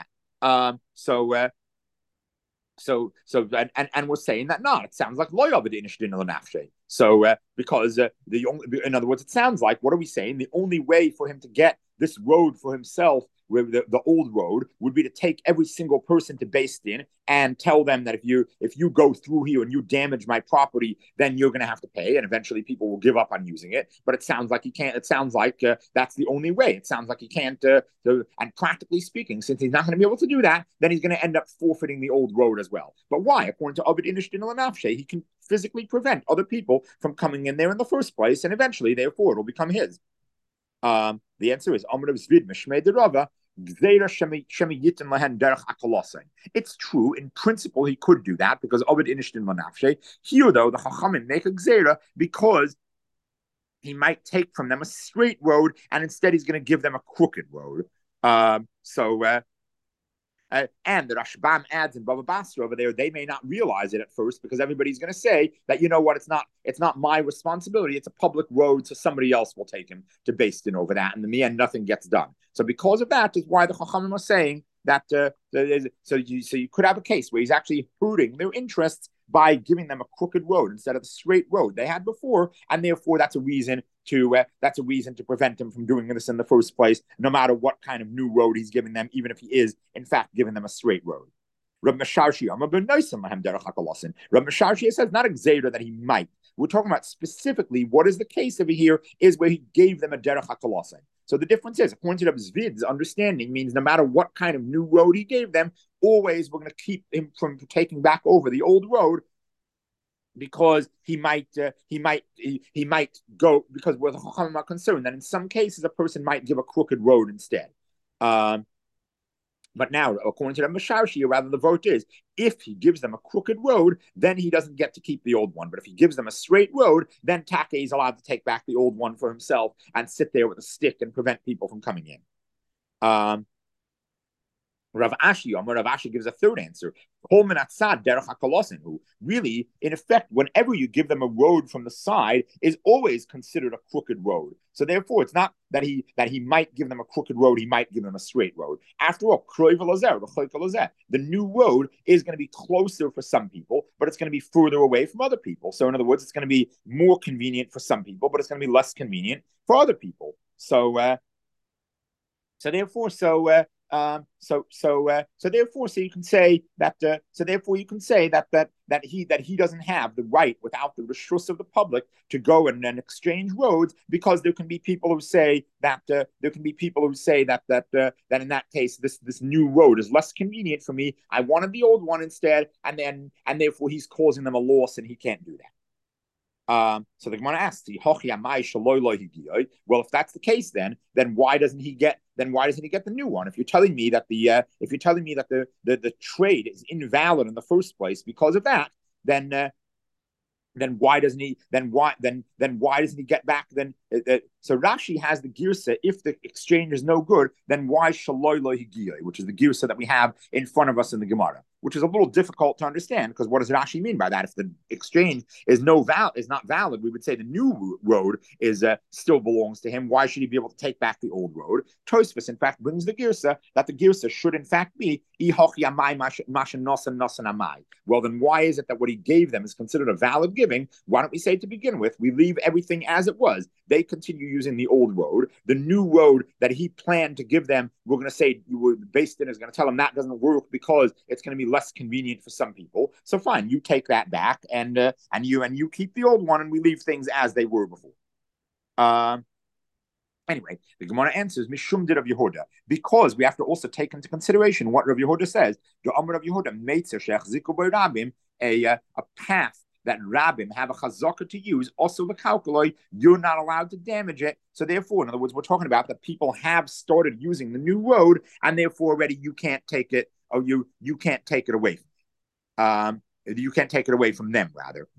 Speaker 1: And we're saying that not. It sounds like lo yavid inish din l'nafshe. So because in other words, it sounds like, what are we saying? The only way for him to get this road for himself, where the old road, would be to take every single person to Beis Din and tell them that if you go through here and you damage my property, then you're going to have to pay, and eventually people will give up on using it. But it sounds like he can't. It sounds like that's the only way. It sounds like he can't. And practically speaking, since he's not going to be able to do that, then he's going to end up forfeiting the old road as well. But why? According to Ovid Inish Din L'Nafshe, he can physically prevent other people from coming in there in the first place, and eventually, therefore, it'll become his. The answer is Amr Zvid Mishmei Derava. It's true, in principle, he could do that because Ovid Inish Din L'Nafshe. Here, though, the Chachamim make a Gzeira because he might take from them a straight road, and instead he's going to give them a crooked road. And the Rashbam adds in Baba Basra over there, they may not realize it at first because everybody's going to say that, you know what, it's not my responsibility. It's a public road, so somebody else will take him to Beis Din over that. And in the end, nothing gets done. So because of that is why the Chachamim are saying that so you could have a case where he's actually hurting their interests by giving them a crooked road instead of the straight road they had before, and therefore that's a reason to prevent him from doing this in the first place, no matter what kind of new road he's giving them, even if he is in fact giving them a straight road. Rab Mesharshi says not a gzeira that he might. We're talking about specifically what is the case over here is where he gave them a derech hakolosin. So the difference is, according to Rab Zvid's understanding, means no matter what kind of new road he gave them, always we're going to keep him from taking back over the old road, because he might go, because where the Chachamim are concerned that in some cases a person might give a crooked road instead. But now, according to the Masharshi, rather the vote is, if he gives them a crooked road, then he doesn't get to keep the old one. But if he gives them a straight road, then Take is allowed to take back the old one for himself and sit there with a stick and prevent people from coming in. Rav Ashi gives a third answer. Really, in effect, whenever you give them a road from the side, is always considered a crooked road. So therefore, it's not that he might give them a crooked road, he might give them a straight road. After all, the new road is going to be closer for some people, but it's going to be further away from other people. So in other words, it's going to be more convenient for some people, but it's going to be less convenient for other people. So therefore, you can say that he doesn't have the right, without the reshus of the public, to go and exchange roads, because there can be people who say that in that case this new road is less convenient for me. I wanted the old one instead, and therefore he's causing them a loss, and he can't do that. So the Gemara asks, well, if that's the case, then why doesn't he get the new one? If you're telling me that the trade is invalid in the first place because of that, then then why doesn't he? Then why doesn't he get back? So Rashi has the girsa. If the exchange is no good, then why shaloi lo higiyah, which is the girsa that we have in front of us in the Gemara, which is a little difficult to understand because what does Rashi mean by that? If the exchange is not valid, we would say the new road is still belongs to him. Why should he be able to take back the old road? Tosfos, in fact, brings the girsa that the girsa should in fact be well, then why is it that what he gave them is considered a valid giving? Why don't we say to begin with, we leave everything as it was. They continue using the old road. The new road that he planned to give them, we're going to say, Based in is going to tell them that doesn't work because it's going to be less convenient for some people. So fine, you take that back and you keep the old one and we leave things as they were before. Anyway, the Gemara answers Mishum did Rav Yehuda, because we have to also take into consideration what Rav Yehuda says. The Amar Rav Yehuda Meitzer Shech Ziku Bei Rabim, a path that Rabbim have a chazaka to use, also the calculoi, you're not allowed to damage it. So therefore, in other words, we're talking about that people have started using the new road, and therefore already you can't take it, or you can't take it away. You can't take it away from them, rather.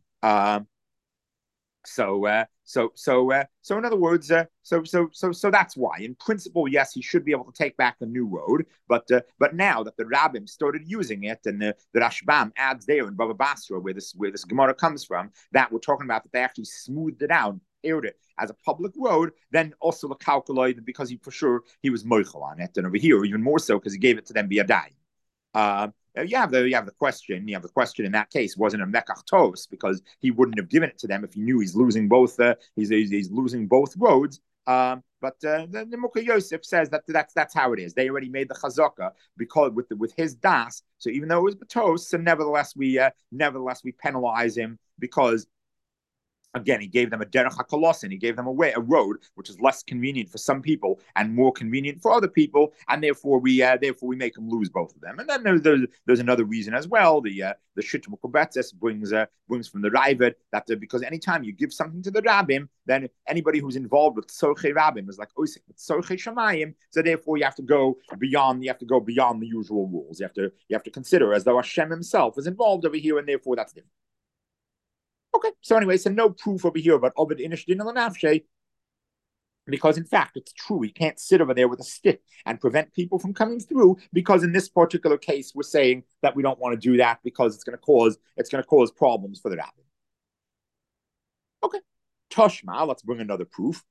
Speaker 1: So in other words, so that's why. In principle, yes, he should be able to take back the new road, but now that the Rabbim started using it, and the Rashbam adds there in Baba Basra, where this Gemara comes from, that we're talking about that they actually smoothed it out, aired it as a public road, then also the calculated because he was moichel on it, and over here even more so because he gave it to them via dai. You have the question. You have the question in that case wasn't a mekach tos because he wouldn't have given it to them if he knew he's losing both. He's losing both roads. But the Mukha Yosef says that's how it is. They already made the chazaka because with his das. So even though it was batos, so nevertheless we penalize him because. Again, he gave them a derech hakolosin. He gave them a road which is less convenient for some people and more convenient for other people, and therefore we make them lose both of them. And then there's another reason as well. The Shittim Kobetzes brings from the Raavad that because anytime you give something to the Rabbim, then anybody who's involved with Tzorchei Rabbim is like Oisik with Tzorchei Shamayim. So therefore you have to go beyond the usual rules. You have to consider as though Hashem himself is involved over here, and therefore that's different. Okay, so anyway, so no proof over here about Ovid Inish Din Nafshe, because in fact it's true. He can't sit over there with a stick and prevent people from coming through, because in this particular case we're saying that we don't want to do that because it's going to cause problems for the rabbi. Okay, Toshma, let's bring another proof.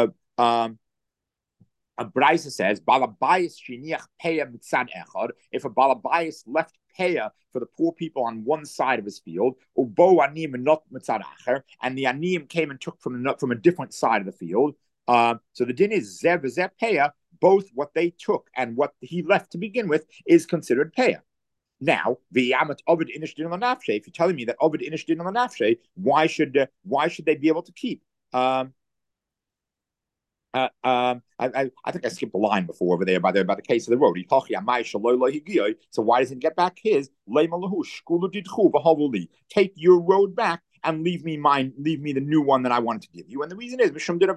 Speaker 1: A Braisa says, Balabayas shiniach peya mitzad echad. If a Balabayas left peya for the poor people on one side of his field, ubo anim and not mitzad acher, and the anim came and took from a different side of the field. So the din is zev peya. Both what they took and what he left to begin with is considered peya. Now, the Yamat Ovid Inish Din Lanafshe. If you're telling me that Ovid Inish Din Lanafshe, why should they be able to keep? I think I skipped a line before over there by the case of the road. So why doesn't he get back his? Take your road back and leave me the new one that I wanted to give you. And the reason is because the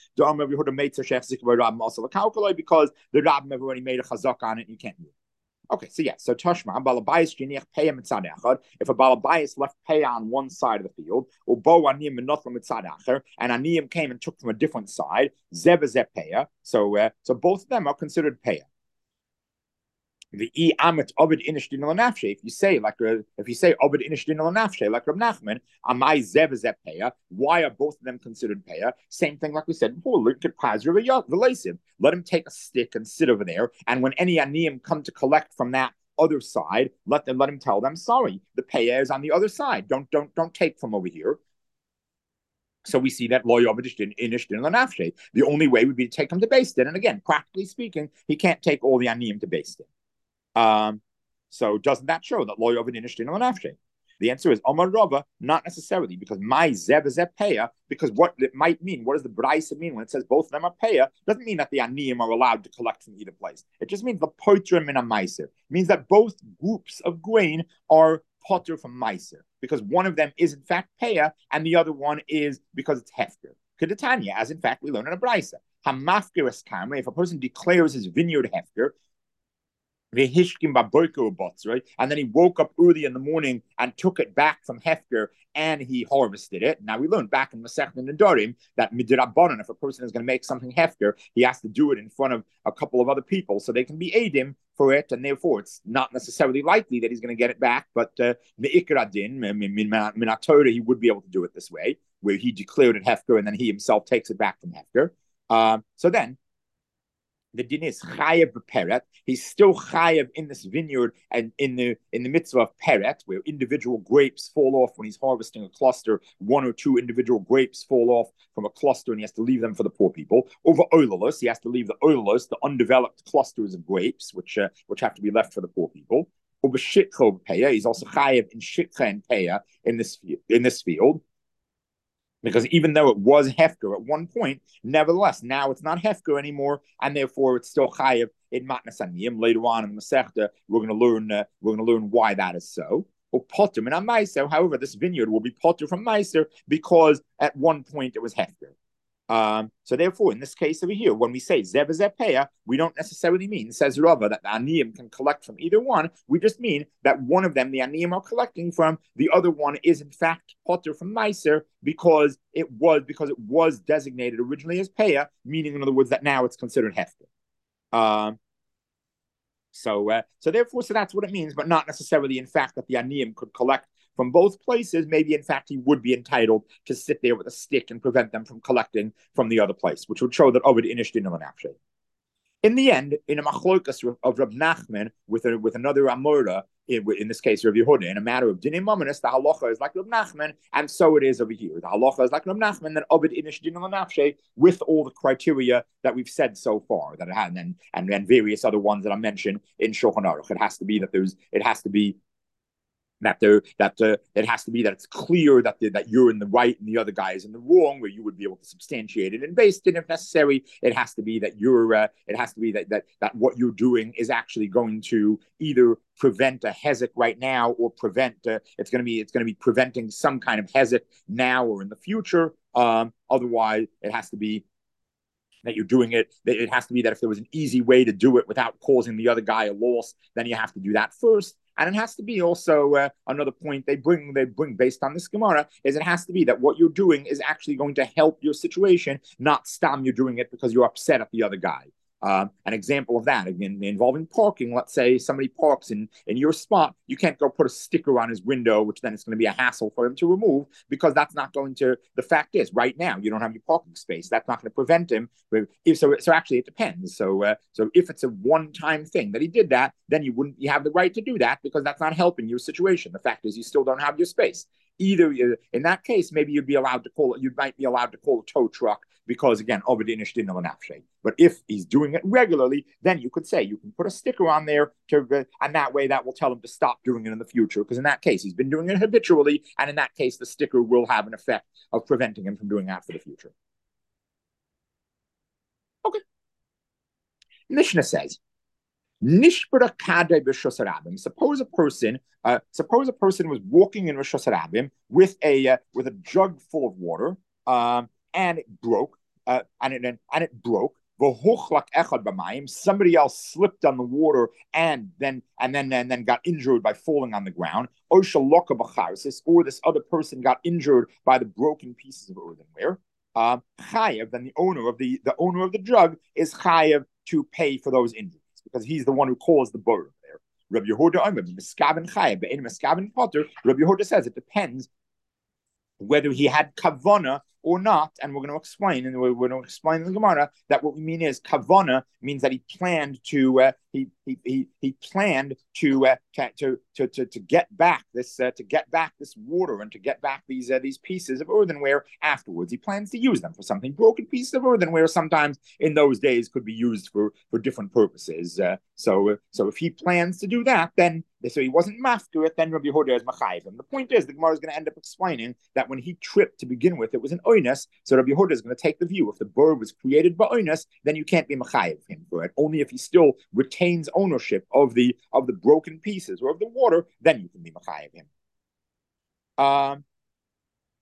Speaker 1: Rabbim have already made a chazak on it and you can't move. Okay, so yeah, so Tashma, Balabayas Geniach Peya Mitzad Echad. If a Balabayas left Peya on one side of the field, or Bo Aniyim and not from Mitzad Acher, and Aniyim came and took from a different side, Zev Peya. So both of them are considered Peya. The E Amit Ovid Inish Din Lanafshe. If you say Ovid Inish Din Lanafshe, like Rab Nachman, Amai Zev Peya. Why are both of them considered Peya? Same thing like we said before. Look at Pazra V'Leisim. Let him take a stick and sit over there, and when any Aniyim come to collect from that other side, let him tell them, sorry, the Peya is on the other side. Don't take from over here. So we see that Lo Yovidish Inish Din Lanafshe. The only way would be to take him to Beis Din, and again, practically speaking, he can't take all the Aniyim to Beis Din. So doesn't that show that Lo Yovid Inish Din Lanafshe? The answer is Omar Rava, not necessarily, because my Zev is peya, because what it might mean, what does the Braisa mean when it says both of them are peya? Doesn't mean that the Aniyim are allowed to collect from either place. It just means the potrim and a meiser. It means that both groups of grain are potter from meiser, because one of them is in fact peya, and the other one is because it's hefker. Kedetanya, as in fact we learn in a Braisa. Hamafker es kamre, if a person declares his vineyard hefker, right? And then he woke up early in the morning and took it back from Hefker and he harvested it. Now we learned back in Masechet Nedarim that midrabanan, if a person is going to make something Hefker, he has to do it in front of a couple of other people so they can be Adim for it, and therefore it's not necessarily likely that he's going to get it back. But me'ikradin, min Torah, he would be able to do it this way, where he declared it Hefker and then he himself takes it back from Hefker. So then the din is chayev peret. He's still chayev in this vineyard and in the mitzvah of peret, where individual grapes fall off when he's harvesting a cluster. One or two individual grapes fall off from a cluster, and he has to leave them for the poor people. Over oilos, he has to leave the oilos, the undeveloped clusters of grapes, which have to be left for the poor people. Over shitcho peya, he's also chayev in shitcha and peya in this field. Because even though it was Hefker at one point, nevertheless, now it's not Hefker anymore, and therefore it's still Chayev in Matnas Aniyim. Later on in the Masechta, we're going to learn why that is so. Or Potter and Meiser, however, this vineyard will be Potter from Meiser because at one point it was Hefker. So therefore, in this case over here, when we say Zev Zepeya, we don't necessarily mean, says Rava, that the Aniyim can collect from either one. We just mean that one of them, the Aniyim are collecting from, the other one is in fact Potter from Meiser because it was designated originally as Peya, meaning in other words that now it's considered Hefker. So that's what it means, but not necessarily in fact that the Aniyim could collect from both places. Maybe in fact he would be entitled to sit there with a stick and prevent them from collecting from the other place, which would show that Ovid Inish didn't nafshe. In the end, in a machlokas of Rab Nachman with another Amora, in this case Rav Yehuda, in a matter of dinim mamanis, the halacha is like Rab Nachman, and so it is over here. The halacha is like Rab Nachman, that Ovid Inish didn't nafshe with all the criteria that we've said so far, that it had, and various other ones that I mentioned in Shulchan Aruch. It has to be that it has to be that it's clear that you're in the right and the other guy is in the wrong, where you would be able to substantiate it and based it if necessary. It has to be that that what you're doing is actually going to either prevent a hezek right now or prevent it's going to be preventing some kind of hezek now or in the future. Otherwise, it has to be that you're doing it. It has to be that if there was an easy way to do it without causing the other guy a loss, then you have to do that first. And it has to be also another point they bring based on this Gemara is it has to be that what you're doing is actually going to help your situation, not stam you're doing it because you're upset at the other guy. An example of that, again, involving parking. Let's say somebody parks in your spot. You can't go put a sticker on his window, which then it's going to be a hassle for him to remove, because that's not going to. The fact is, right now you don't have your parking space. That's not going to prevent him. So actually, it depends. So if it's a one-time thing that he did that, then you have the right to do that because that's not helping your situation. The fact is, you still don't have your space. Either in that case, maybe you might be allowed to call a tow truck because again, Ovid Inish didn't know an afshe. But if he's doing it regularly, then you could say you can put a sticker on there and that way that will tell him to stop doing it in the future. Because in that case, he's been doing it habitually, and in that case, the sticker will have an effect of preventing him from doing that for the future. Okay. Mishnah says, Suppose a person was walking in Rosh Hashanah with a jug full of water, and it broke, and it broke. Somebody else slipped on the water and then got injured by falling on the ground. Or this other person got injured by the broken pieces of earthenware. Chayev, then the owner of the jug is chayev to pay for those injuries because he's the one who caused the burden there. Rabbi Yehuda says it depends whether he had kavana or not, and we're going to explain, and we're going to explain in the Gemara that what we mean is kavana means that he planned to he planned to get back this water and to get back these pieces of earthenware afterwards. He plans to use them for something. Broken pieces of earthenware sometimes in those days could be used for different purposes. So if he plans to do that, then so he wasn't mafker it, then Rabbi Yehuda is machayiv him. The point is, the Gemara is going to end up explaining that when he tripped to begin with, it was an oinus. So Rabbi Yehuda is going to take the view if the bird was created by oinus, then you can't be machayiv him for it. Only if he still retains ownership of the broken pieces or of the water, then you can be machayiv him.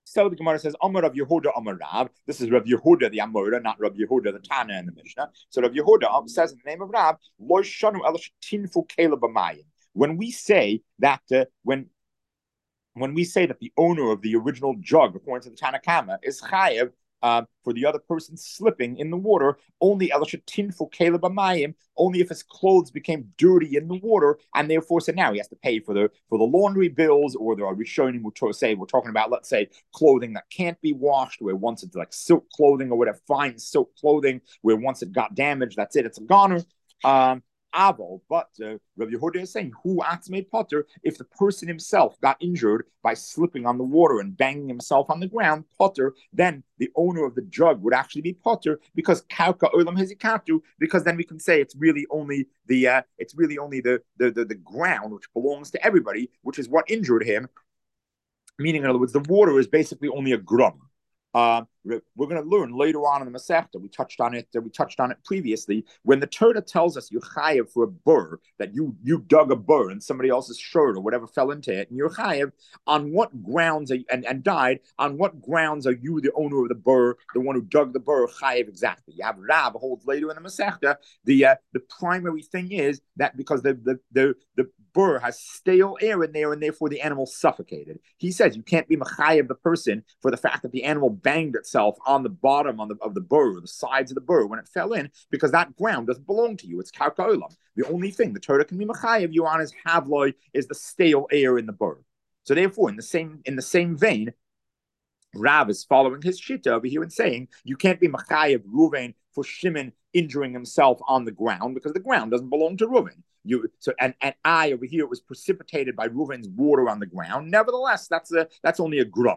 Speaker 1: So the Gemara says, Amar Rav Yehuda, Amar Rav. This is Rav Yehuda, the Amora, not Rav Yehuda, the Tana in the Mishnah. So Rav Yehuda says in the name of Rav, Lo shanu el tinfu kela b'mayim. When we say that, when we say that the owner of the original jug, according to the Tanakama, is chayev for the other person slipping in the water, only only if his clothes became dirty in the water, and therefore so now he has to pay for the laundry bills, or the Rishonim will say we're talking about, let's say, clothing that can't be washed, where once it's like silk clothing or whatever, fine silk clothing, where once it got damaged, that's it, it's a goner. Aval, but Rabbi Yehuda is saying, "Who atzmei potter?" If the person himself got injured by slipping on the water and banging himself on the ground, potter, then the owner of the jug would actually be potter, because kauka olam hezikatu. Because then we can say it's really only the ground which belongs to everybody, which is what injured him. Meaning, in other words, the water is basically only a grum. We're going to learn later on in the Masechta. We touched on it previously. When the Torah tells us you're chayev for a burr, that you dug a burr and somebody else's shirt or whatever fell into it, and you're chayev, on what grounds and died? On what grounds are you, the owner of the burr, the one who dug the burr, chayev exactly? You have Rav holds later in the Masechta. The primary thing is that because the burr has stale air in there, and therefore the animal suffocated. He says you can't be mechayev the person for the fact that the animal banged itself on the bottom of the burr, or the sides of the burr when it fell in, because that ground doesn't belong to you. It's karka olam. The only thing the Torah can be mechayev you on is havloi, is the stale air in the burr. So therefore, in the same vein, Rav is following his shita over here and saying you can't be mechayev Ruvain for Shimon injuring himself on the ground, because the ground doesn't belong to Reuven. And I over here, it was precipitated by Reuven's water on the ground. Nevertheless, that's only a grum.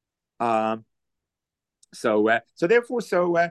Speaker 1: So therefore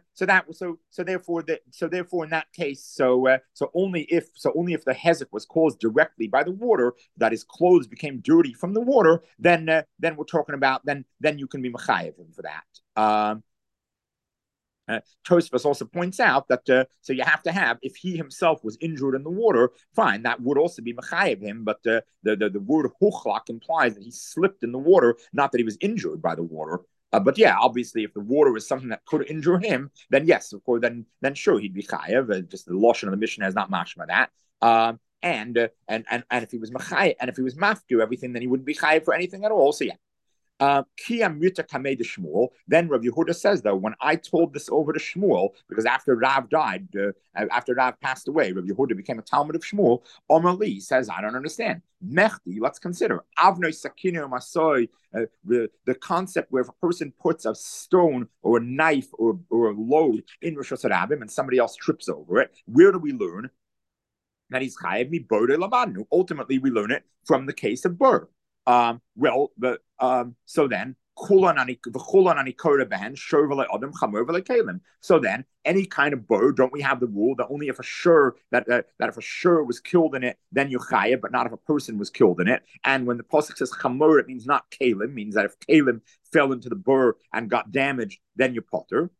Speaker 1: in that case, only if the hezek was caused directly by the water, that his clothes became dirty from the water, then we're talking about then you can be mechayev him for that. Tosfos also points out that so you have to have, if he himself was injured in the water, fine, that would also be mechayev him. But the word huchlak implies that he slipped in the water, not that he was injured by the water. But yeah, obviously, if the water is something that could injure him, then yes, of course, then sure he'd be chayev. Just the lashon of the Mishnah has not mashma that. And if he was mechayev, and if he was mafku everything, then he wouldn't be chayev for anything at all. So yeah. Then Rav Yehuda says, though, when I told this over to Shmuel, because after Rav died, after Rav passed away, Rav Yehuda became a Talmud of Shmuel. Omali says, I don't understand. Mechti, let's consider Avnoi Sakinu Masoi, the concept where if a person puts a stone or a knife or a load in Rosh Hashanah and somebody else trips over it. Where do we learn that he's chayev mi bode lamanu? Ultimately, we learn it from the case of Bur. So then, so then, any kind of bird, don't we have the rule that only if a shur that if a shur was killed in it, then you chayev, but not if a person was killed in it. And when the pasuk says chamor, it means not kalim, means that if kalim fell into the burr and got damaged, then you potter.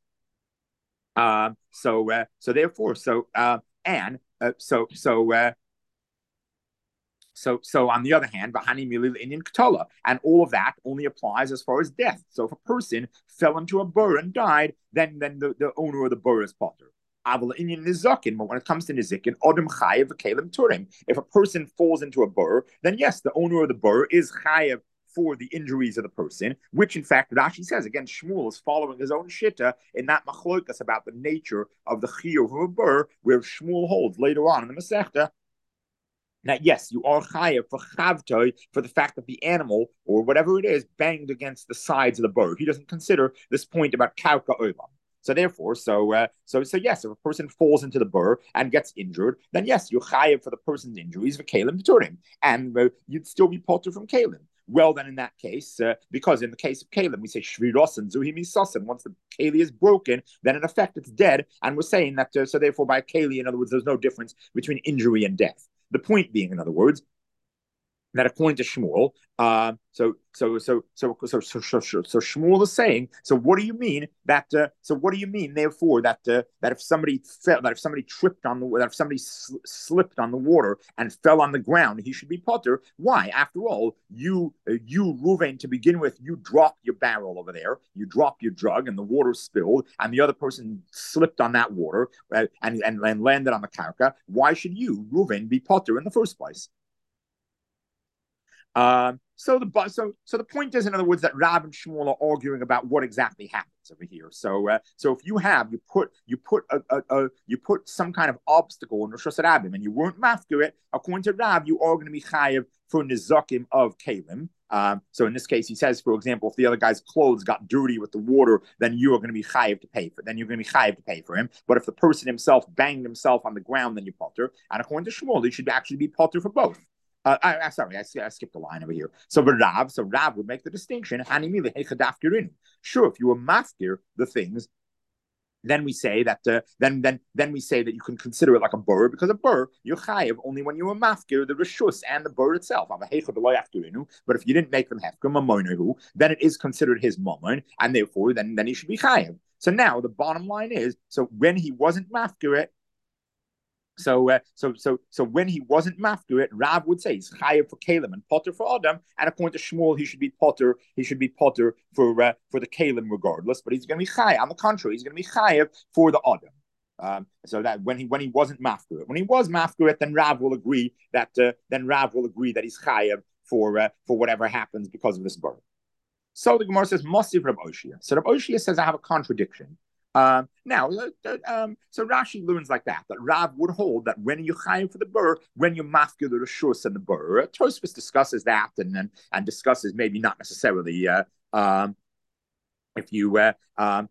Speaker 1: So on the other hand, and all of that only applies as far as death. So if a person fell into a burr and died, then the owner of the burr is potter. But when it comes to nizikin, if a person falls into a burr, then yes, the owner of the burr is chayev for the injuries of the person, which in fact Rashi says, again, Shmuel is following his own shitta in that machlokas about the nature of the chiyuv of a burr, where Shmuel holds later on in the Masechta that yes, you are chayev for chavtoi, for the fact that the animal or whatever it is banged against the sides of the burr. He doesn't consider this point about kauka olam. So therefore, so yes, if a person falls into the burr and gets injured, then yes, you're chayev for the person's injuries for kalim turim, and you'd still be potter from kalim. Well, then in that case, because in the case of kalim, we say shviros and zuhi misasim. Once the keli is broken, then in effect it's dead, and we're saying that. So therefore, by keli, in other words, there's no difference between injury and death. The point being, in other words, that according to Shmuel, so Shmuel is saying. So what do you mean that? So what do you mean, therefore, that that if somebody fell, that if somebody tripped on the, that if somebody slipped on the water and fell on the ground, he should be potter? Why? After all, you Reuven, to begin with, you dropped your barrel over there, you dropped your jug, and the water spilled, and the other person slipped on that water and landed on the karka. Why should you, Reuven, be potter in the first place? So the point is, in other words, that Rav and Shmuel are arguing about what exactly happens over here. So if you put some kind of obstacle in Rosh Hashanah and you weren't mafkir it, according to Rav, you are going to be chayiv for nizakim of kalim. So in this case, he says, for example, if the other guy's clothes got dirty with the water, then you are going to be chayiv to pay for. Then you're going to be chayiv to pay for him. But if the person himself banged himself on the ground, then you potter. And according to Shmuel, he should actually be potter for both. Sorry, I skipped a line over here. So Rav would make the distinction. Sure, if you were mafkir the things, then we say that then we say that you can consider it like a burr, because a burr you're chayiv only when you were mafkir the reshus and the burr itself. But if you didn't make them hefker, then it is considered his mammon, and therefore then he should be chayiv. So now the bottom line is, so when he wasn't mafkir it. So when he wasn't mafkir it, Rav would say he's chayiv for kalim and potter for Adam, and according to Shmuel, he should be potter. He should be potter for the kalim regardless, but he's going to be chayiv. On the contrary, he's going to be chayiv for the Adam. So that when he wasn't mafkir it, when he was mafkir it, then Rav will agree that he's chayiv for whatever happens because of this birth. So the Gemara says Mosiv Rav Oshia. So Rav Oshia says I have a contradiction. So Rashi learns like that Rav would hold that when you chayiv for the burr, when you mafkir the reshus and the burr. Tosfos discusses that and discusses maybe not necessarily if you mafkir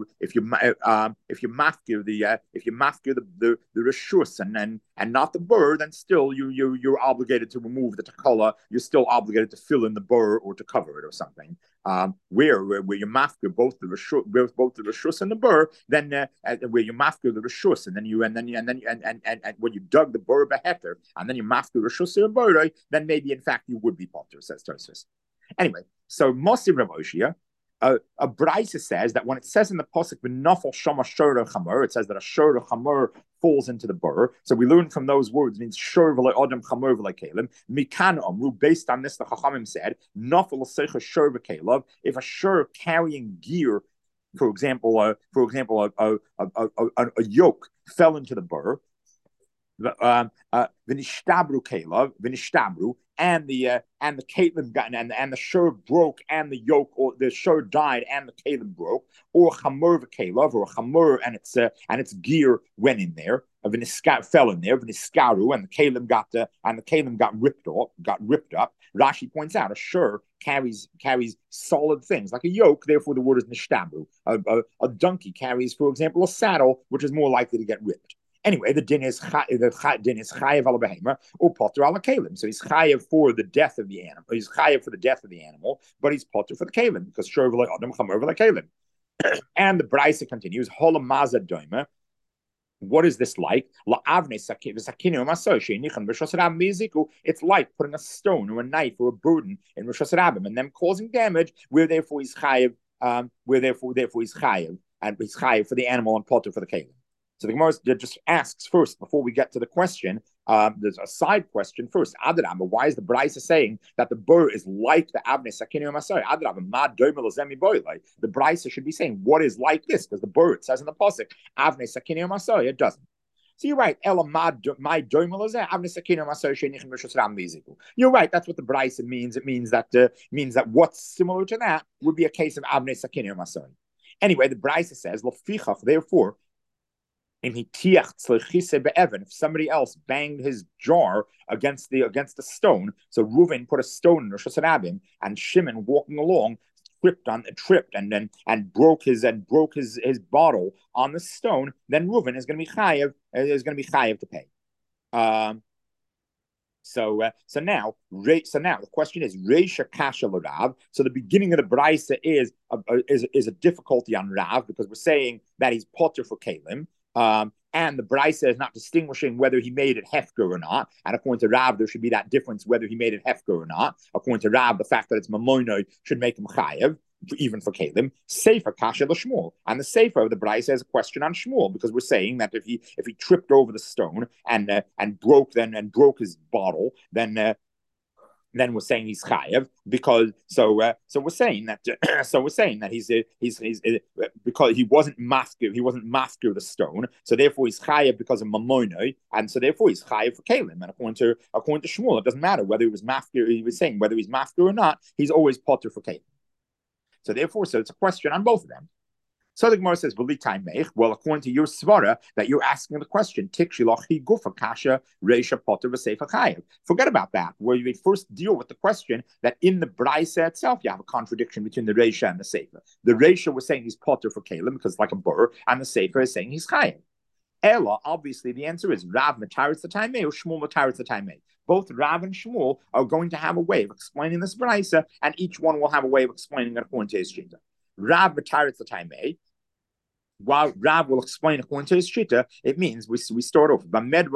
Speaker 1: the reshus and not the burr, then still you're obligated to remove the takala. You're still obligated to fill in the burr or to cover it or something. Where you mafkir both the reshus and the burr, then where you mafkir the reshus and when you dug the burr beheter and then you mafkir reshus and burr, then maybe in fact you would be potter, says Tosfos. Anyway, so Mosiv Rav Oshia. A Braisa says that when it says in the pasuk "V'nafal shama shor chamor," it says that a shor chamor falls into the burr. So we learn from those words means shor v'lei adam chamor v'lei kalim. Mikan amru, based on this, the Chachamim said nafal seicha shor v'kalav. If a shor carrying gear, for example, a yoke fell into the burr. V'nishtabru kalav, v'nishtabru, and the kalim got and the shur broke and the yoke, or the shur died and the kalim broke, or chamur v'kalav, or a chamur and its gear went in there, fell in there, v'niskaru, and the kalim got ripped up. Rashi points out a shur carries solid things like a yoke, therefore the word is nishtabru. A donkey carries, for example, a saddle, which is more likely to get ripped. Anyway, the din is chayev al behema or potter al kalim. So he's chayev for the death of the animal. He's chayev for the death of the animal, but he's potter for the kalim because shor v'lei adam chamor v'lei kalim. And the Braisa continues holamaza doima. What is this like? It's like putting a stone or a knife or a burden in Rosh Hashanah and them causing damage. Where therefore he's chayev. Where therefore he's chayev, and he's chayev for the animal and potter for the kalim. So the Gemara just asks first, before we get to the question, there's a side question first. Adrab, why is the Braisa saying that the burr is like the Avnei Sakinu Masai? Adrab, Ma Doimel Zemi Boilai. The Braisa should be saying what is like this, because the burr, it says in the pasuk Avnei Sakinu Masai, it doesn't. So you're right. You're right. That's what the Braisa means. It means that what's similar to that would be a case of Avnei Sakinu Masai. Anyway, the Braisa says, therefore, if somebody else banged his jar against the stone, so Reuven put a stone in Rosh Hashanah, and Shimon walking along tripped and broke his bottle on the stone, then Reuven is going to be chayev to pay. So now the question is Reisha Kasha Rav. So the beginning of the Braisa is a difficulty on Rav because we're saying that he's potter for kalim. and the Brisa is not distinguishing whether he made it hefker or not. And according to Rav, there should be that difference whether he made it hefker or not. According to Rav, the fact that it's mamoinoi should make him chayev, even for Kalim. Sefer kasha l'Shmuel, and the Sefer of the Brisa has a question on Shmuel, because we're saying that if he tripped over the stone and broke his bottle, then we're saying he's chayev, because so we're saying that he's because he wasn't masker the stone, so therefore he's chayev because of mamonoi, and so therefore he's chayev for kalim. And according to Shmuel, it doesn't matter whether he was masker. He was saying whether he's masker or not, he's always potter for kalim. So therefore, it's a question on both of them. So the Gemara says, well, according to your svara, that you're asking the question, forget about that, where you first deal with the question that in the Brisa itself, you have a contradiction between the Reisha and the Sefer. The Reisha was saying he's potter for Kalim because it's like a burr, and the Sefer is saying he's chayav. Ella, obviously, the answer is Rav Mataritz the Taimei or Shmuel Mataritz the Taimei. Both Rav and Shmuel are going to have a way of explaining this Brisa, and each one will have a way of explaining it according to his shita. Rav Mataritz the Taimei, while Rav will explain according to his shita, it means we start off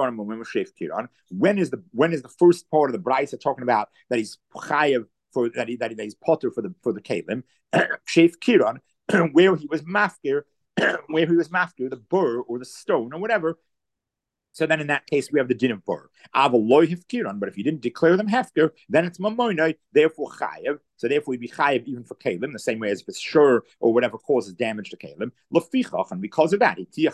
Speaker 1: when is the first part of the Brisa talking about that he's chayav for that he's potter for the kalim sheif kiran where he was mafkir the burr or the stone or whatever. So then in that case, we have the din of burr. But if you didn't declare them hefker, then it's mamonai, therefore chayev. So therefore we'd be chayev even for kalim, the same way as if it's shur or whatever causes damage to kalim. Lefichach, and because of that,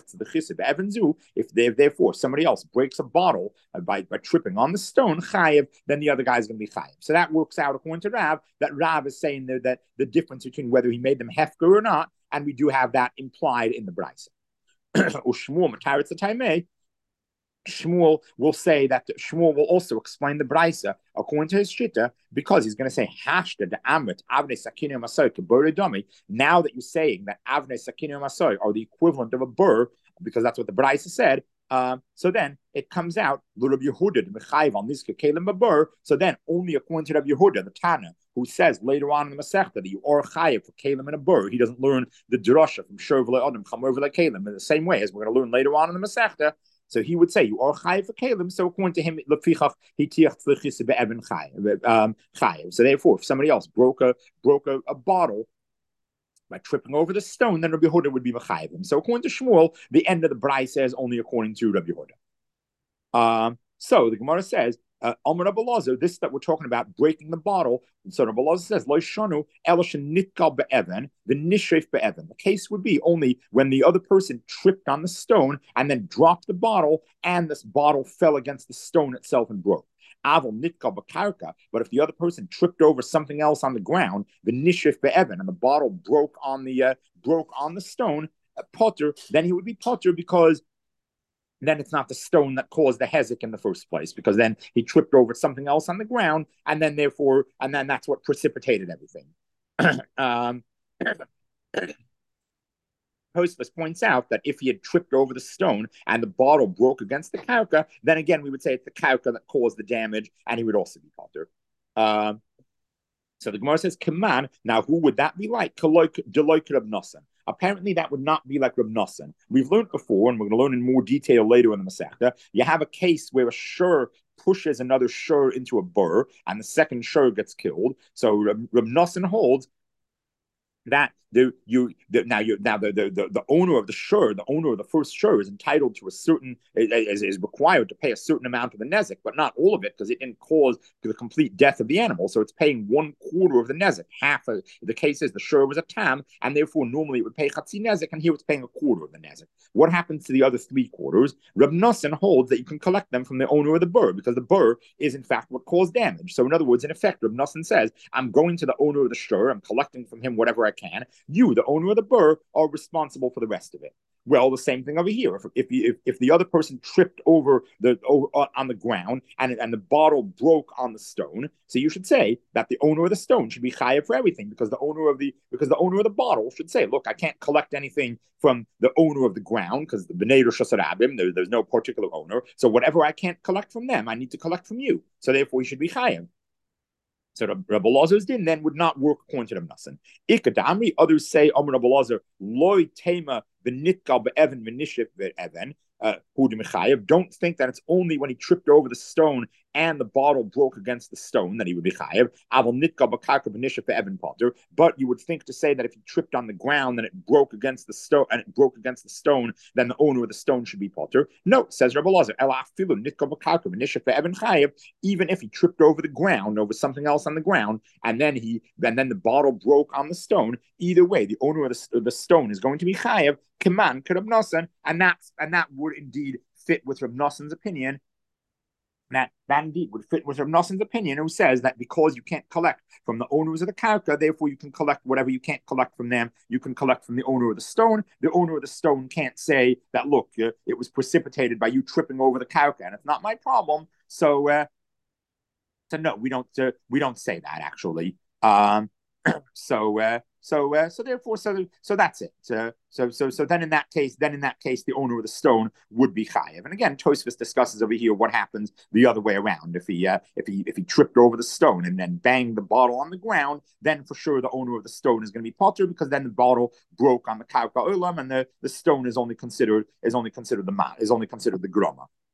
Speaker 1: if therefore somebody else breaks a bottle by tripping on the stone, chayev, then the other guy's going to be chayev. So that works out according to Rav, that Rav is saying that the difference between whether he made them hefker or not, and we do have that implied in the Brisa. Ushmuel Mataritz the Taimei, Shmuel will say that Shmuel will also explain the Brisa according to his shita, because he's going to say hashta de amrit avnei sakinu masoy kebur domi. Now that you're saying that avnei sakinu masoy are the equivalent of a burr, because that's what the Brisa said. So then it comes out Rabbi Yehuda mechayiv al nizke kelim babur. So then only according to Rabbi Yehuda, the Tana, who says later on in the Masechta that you are chayiv for kelim and a burr, he doesn't learn the drasha from shur v'le adam chamer v'le kelim in the same way as we're going to learn later on in the Masechta. So he would say you are chayiv for kalim. So according to him, lefichach he tiach tzlichis be'evan chayiv. So therefore, if somebody else broke a bottle by tripping over the stone, then Rabbi Yehuda would be mechayiv. So according to Shmuel, the end of the Brisa says only according to Rabbi Yehuda. So the Gemara says, Amar Rabbi Elazar, this that we're talking about, breaking the bottle. So Rabbi Elazar says, Lo shanu elishin nitkal be'evan, the nishref be'evan. The case would be only when the other person tripped on the stone and then dropped the bottle, and this bottle fell against the stone itself and broke. Aval nitkal b'karka, but if the other person tripped over something else on the ground, the nishref be'evan, and the bottle broke on the stone, potter, then he would be potter, because then it's not the stone that caused the hezek in the first place, because then he tripped over something else on the ground, and then that's what precipitated everything. Tosfos points out that if he had tripped over the stone and the bottle broke against the karka, then again we would say it's the karka that caused the damage, and he would also be potter. So the Gemara says, "Kaman." Now, who would that be like? Deloik Rab Nosson. Apparently, that would not be like Rab Nosson. We've learned before, and we're going to learn in more detail later in the Masechta. You have a case where a shur pushes another shur into a burr, and the second shur gets killed. So Rab Nosson holds that the owner of the shur, the owner of the first shur, is entitled to a certain, is required to pay a certain amount of the nezek, but not all of it, because it didn't cause the complete death of the animal. So it's paying 1/4 of the nezek. Half of the case is the shur was a tam, and therefore normally it would pay chatzi nezek, and here it's paying 1/4 of the nezek. What happens to the other 3/4? Rab Nosson holds that you can collect them from the owner of the burr, because the burr is in fact what caused damage. So in other words, in effect, Rab Nosson says, I'm going to the owner of the shur, I'm collecting from him whatever I can. You, the owner of the burr, are responsible for the rest of it. Well, the same thing over here. If the other person tripped over on the ground and the bottle broke on the stone, so you should say that the owner of the stone should be chayav for everything, because the owner of the bottle should say, look, I can't collect anything from the owner of the ground, because the b'nei Rosh Hashanah, there's no particular owner. So whatever I can't collect from them, I need to collect from you. So therefore, you should be chayav. So Rabbi Elazar's din then would not work according to Rab Nosson. Ikadamri, others say, Rabbi Elazar, loy tema v'nitkal be'evan v'nishif be'evan. Don't think that it's only when he tripped over the stone and the bottle broke against the stone that he would be chayev. But you would think to say that if he tripped on the ground and it broke against the stone, then the owner of the stone should be potter. No, says Rabbi Lazar, even if he tripped over the ground, over something else on the ground, and then the bottle broke on the stone, either way, the owner of the stone is going to be chayev, Kiman Rab Nosson, and that would indeed fit with Rab Nosson's opinion. That indeed would fit with Rab Nosson's opinion, who says that because you can't collect from the owners of the karka, therefore you can collect whatever you can't collect from them, you can collect from the owner of the stone. The owner of the stone can't say that, look, it was precipitated by you tripping over the karka, and it's not my problem. So no, we don't say that actually. So therefore, so that's it. So then in that case, the owner of the stone would be chayev. And again, Tosfos discusses over here what happens the other way around. If he tripped over the stone and then banged the bottle on the ground, then for sure the owner of the stone is going to be potter, because then the bottle broke on the karka olam, and the stone is only considered the groma.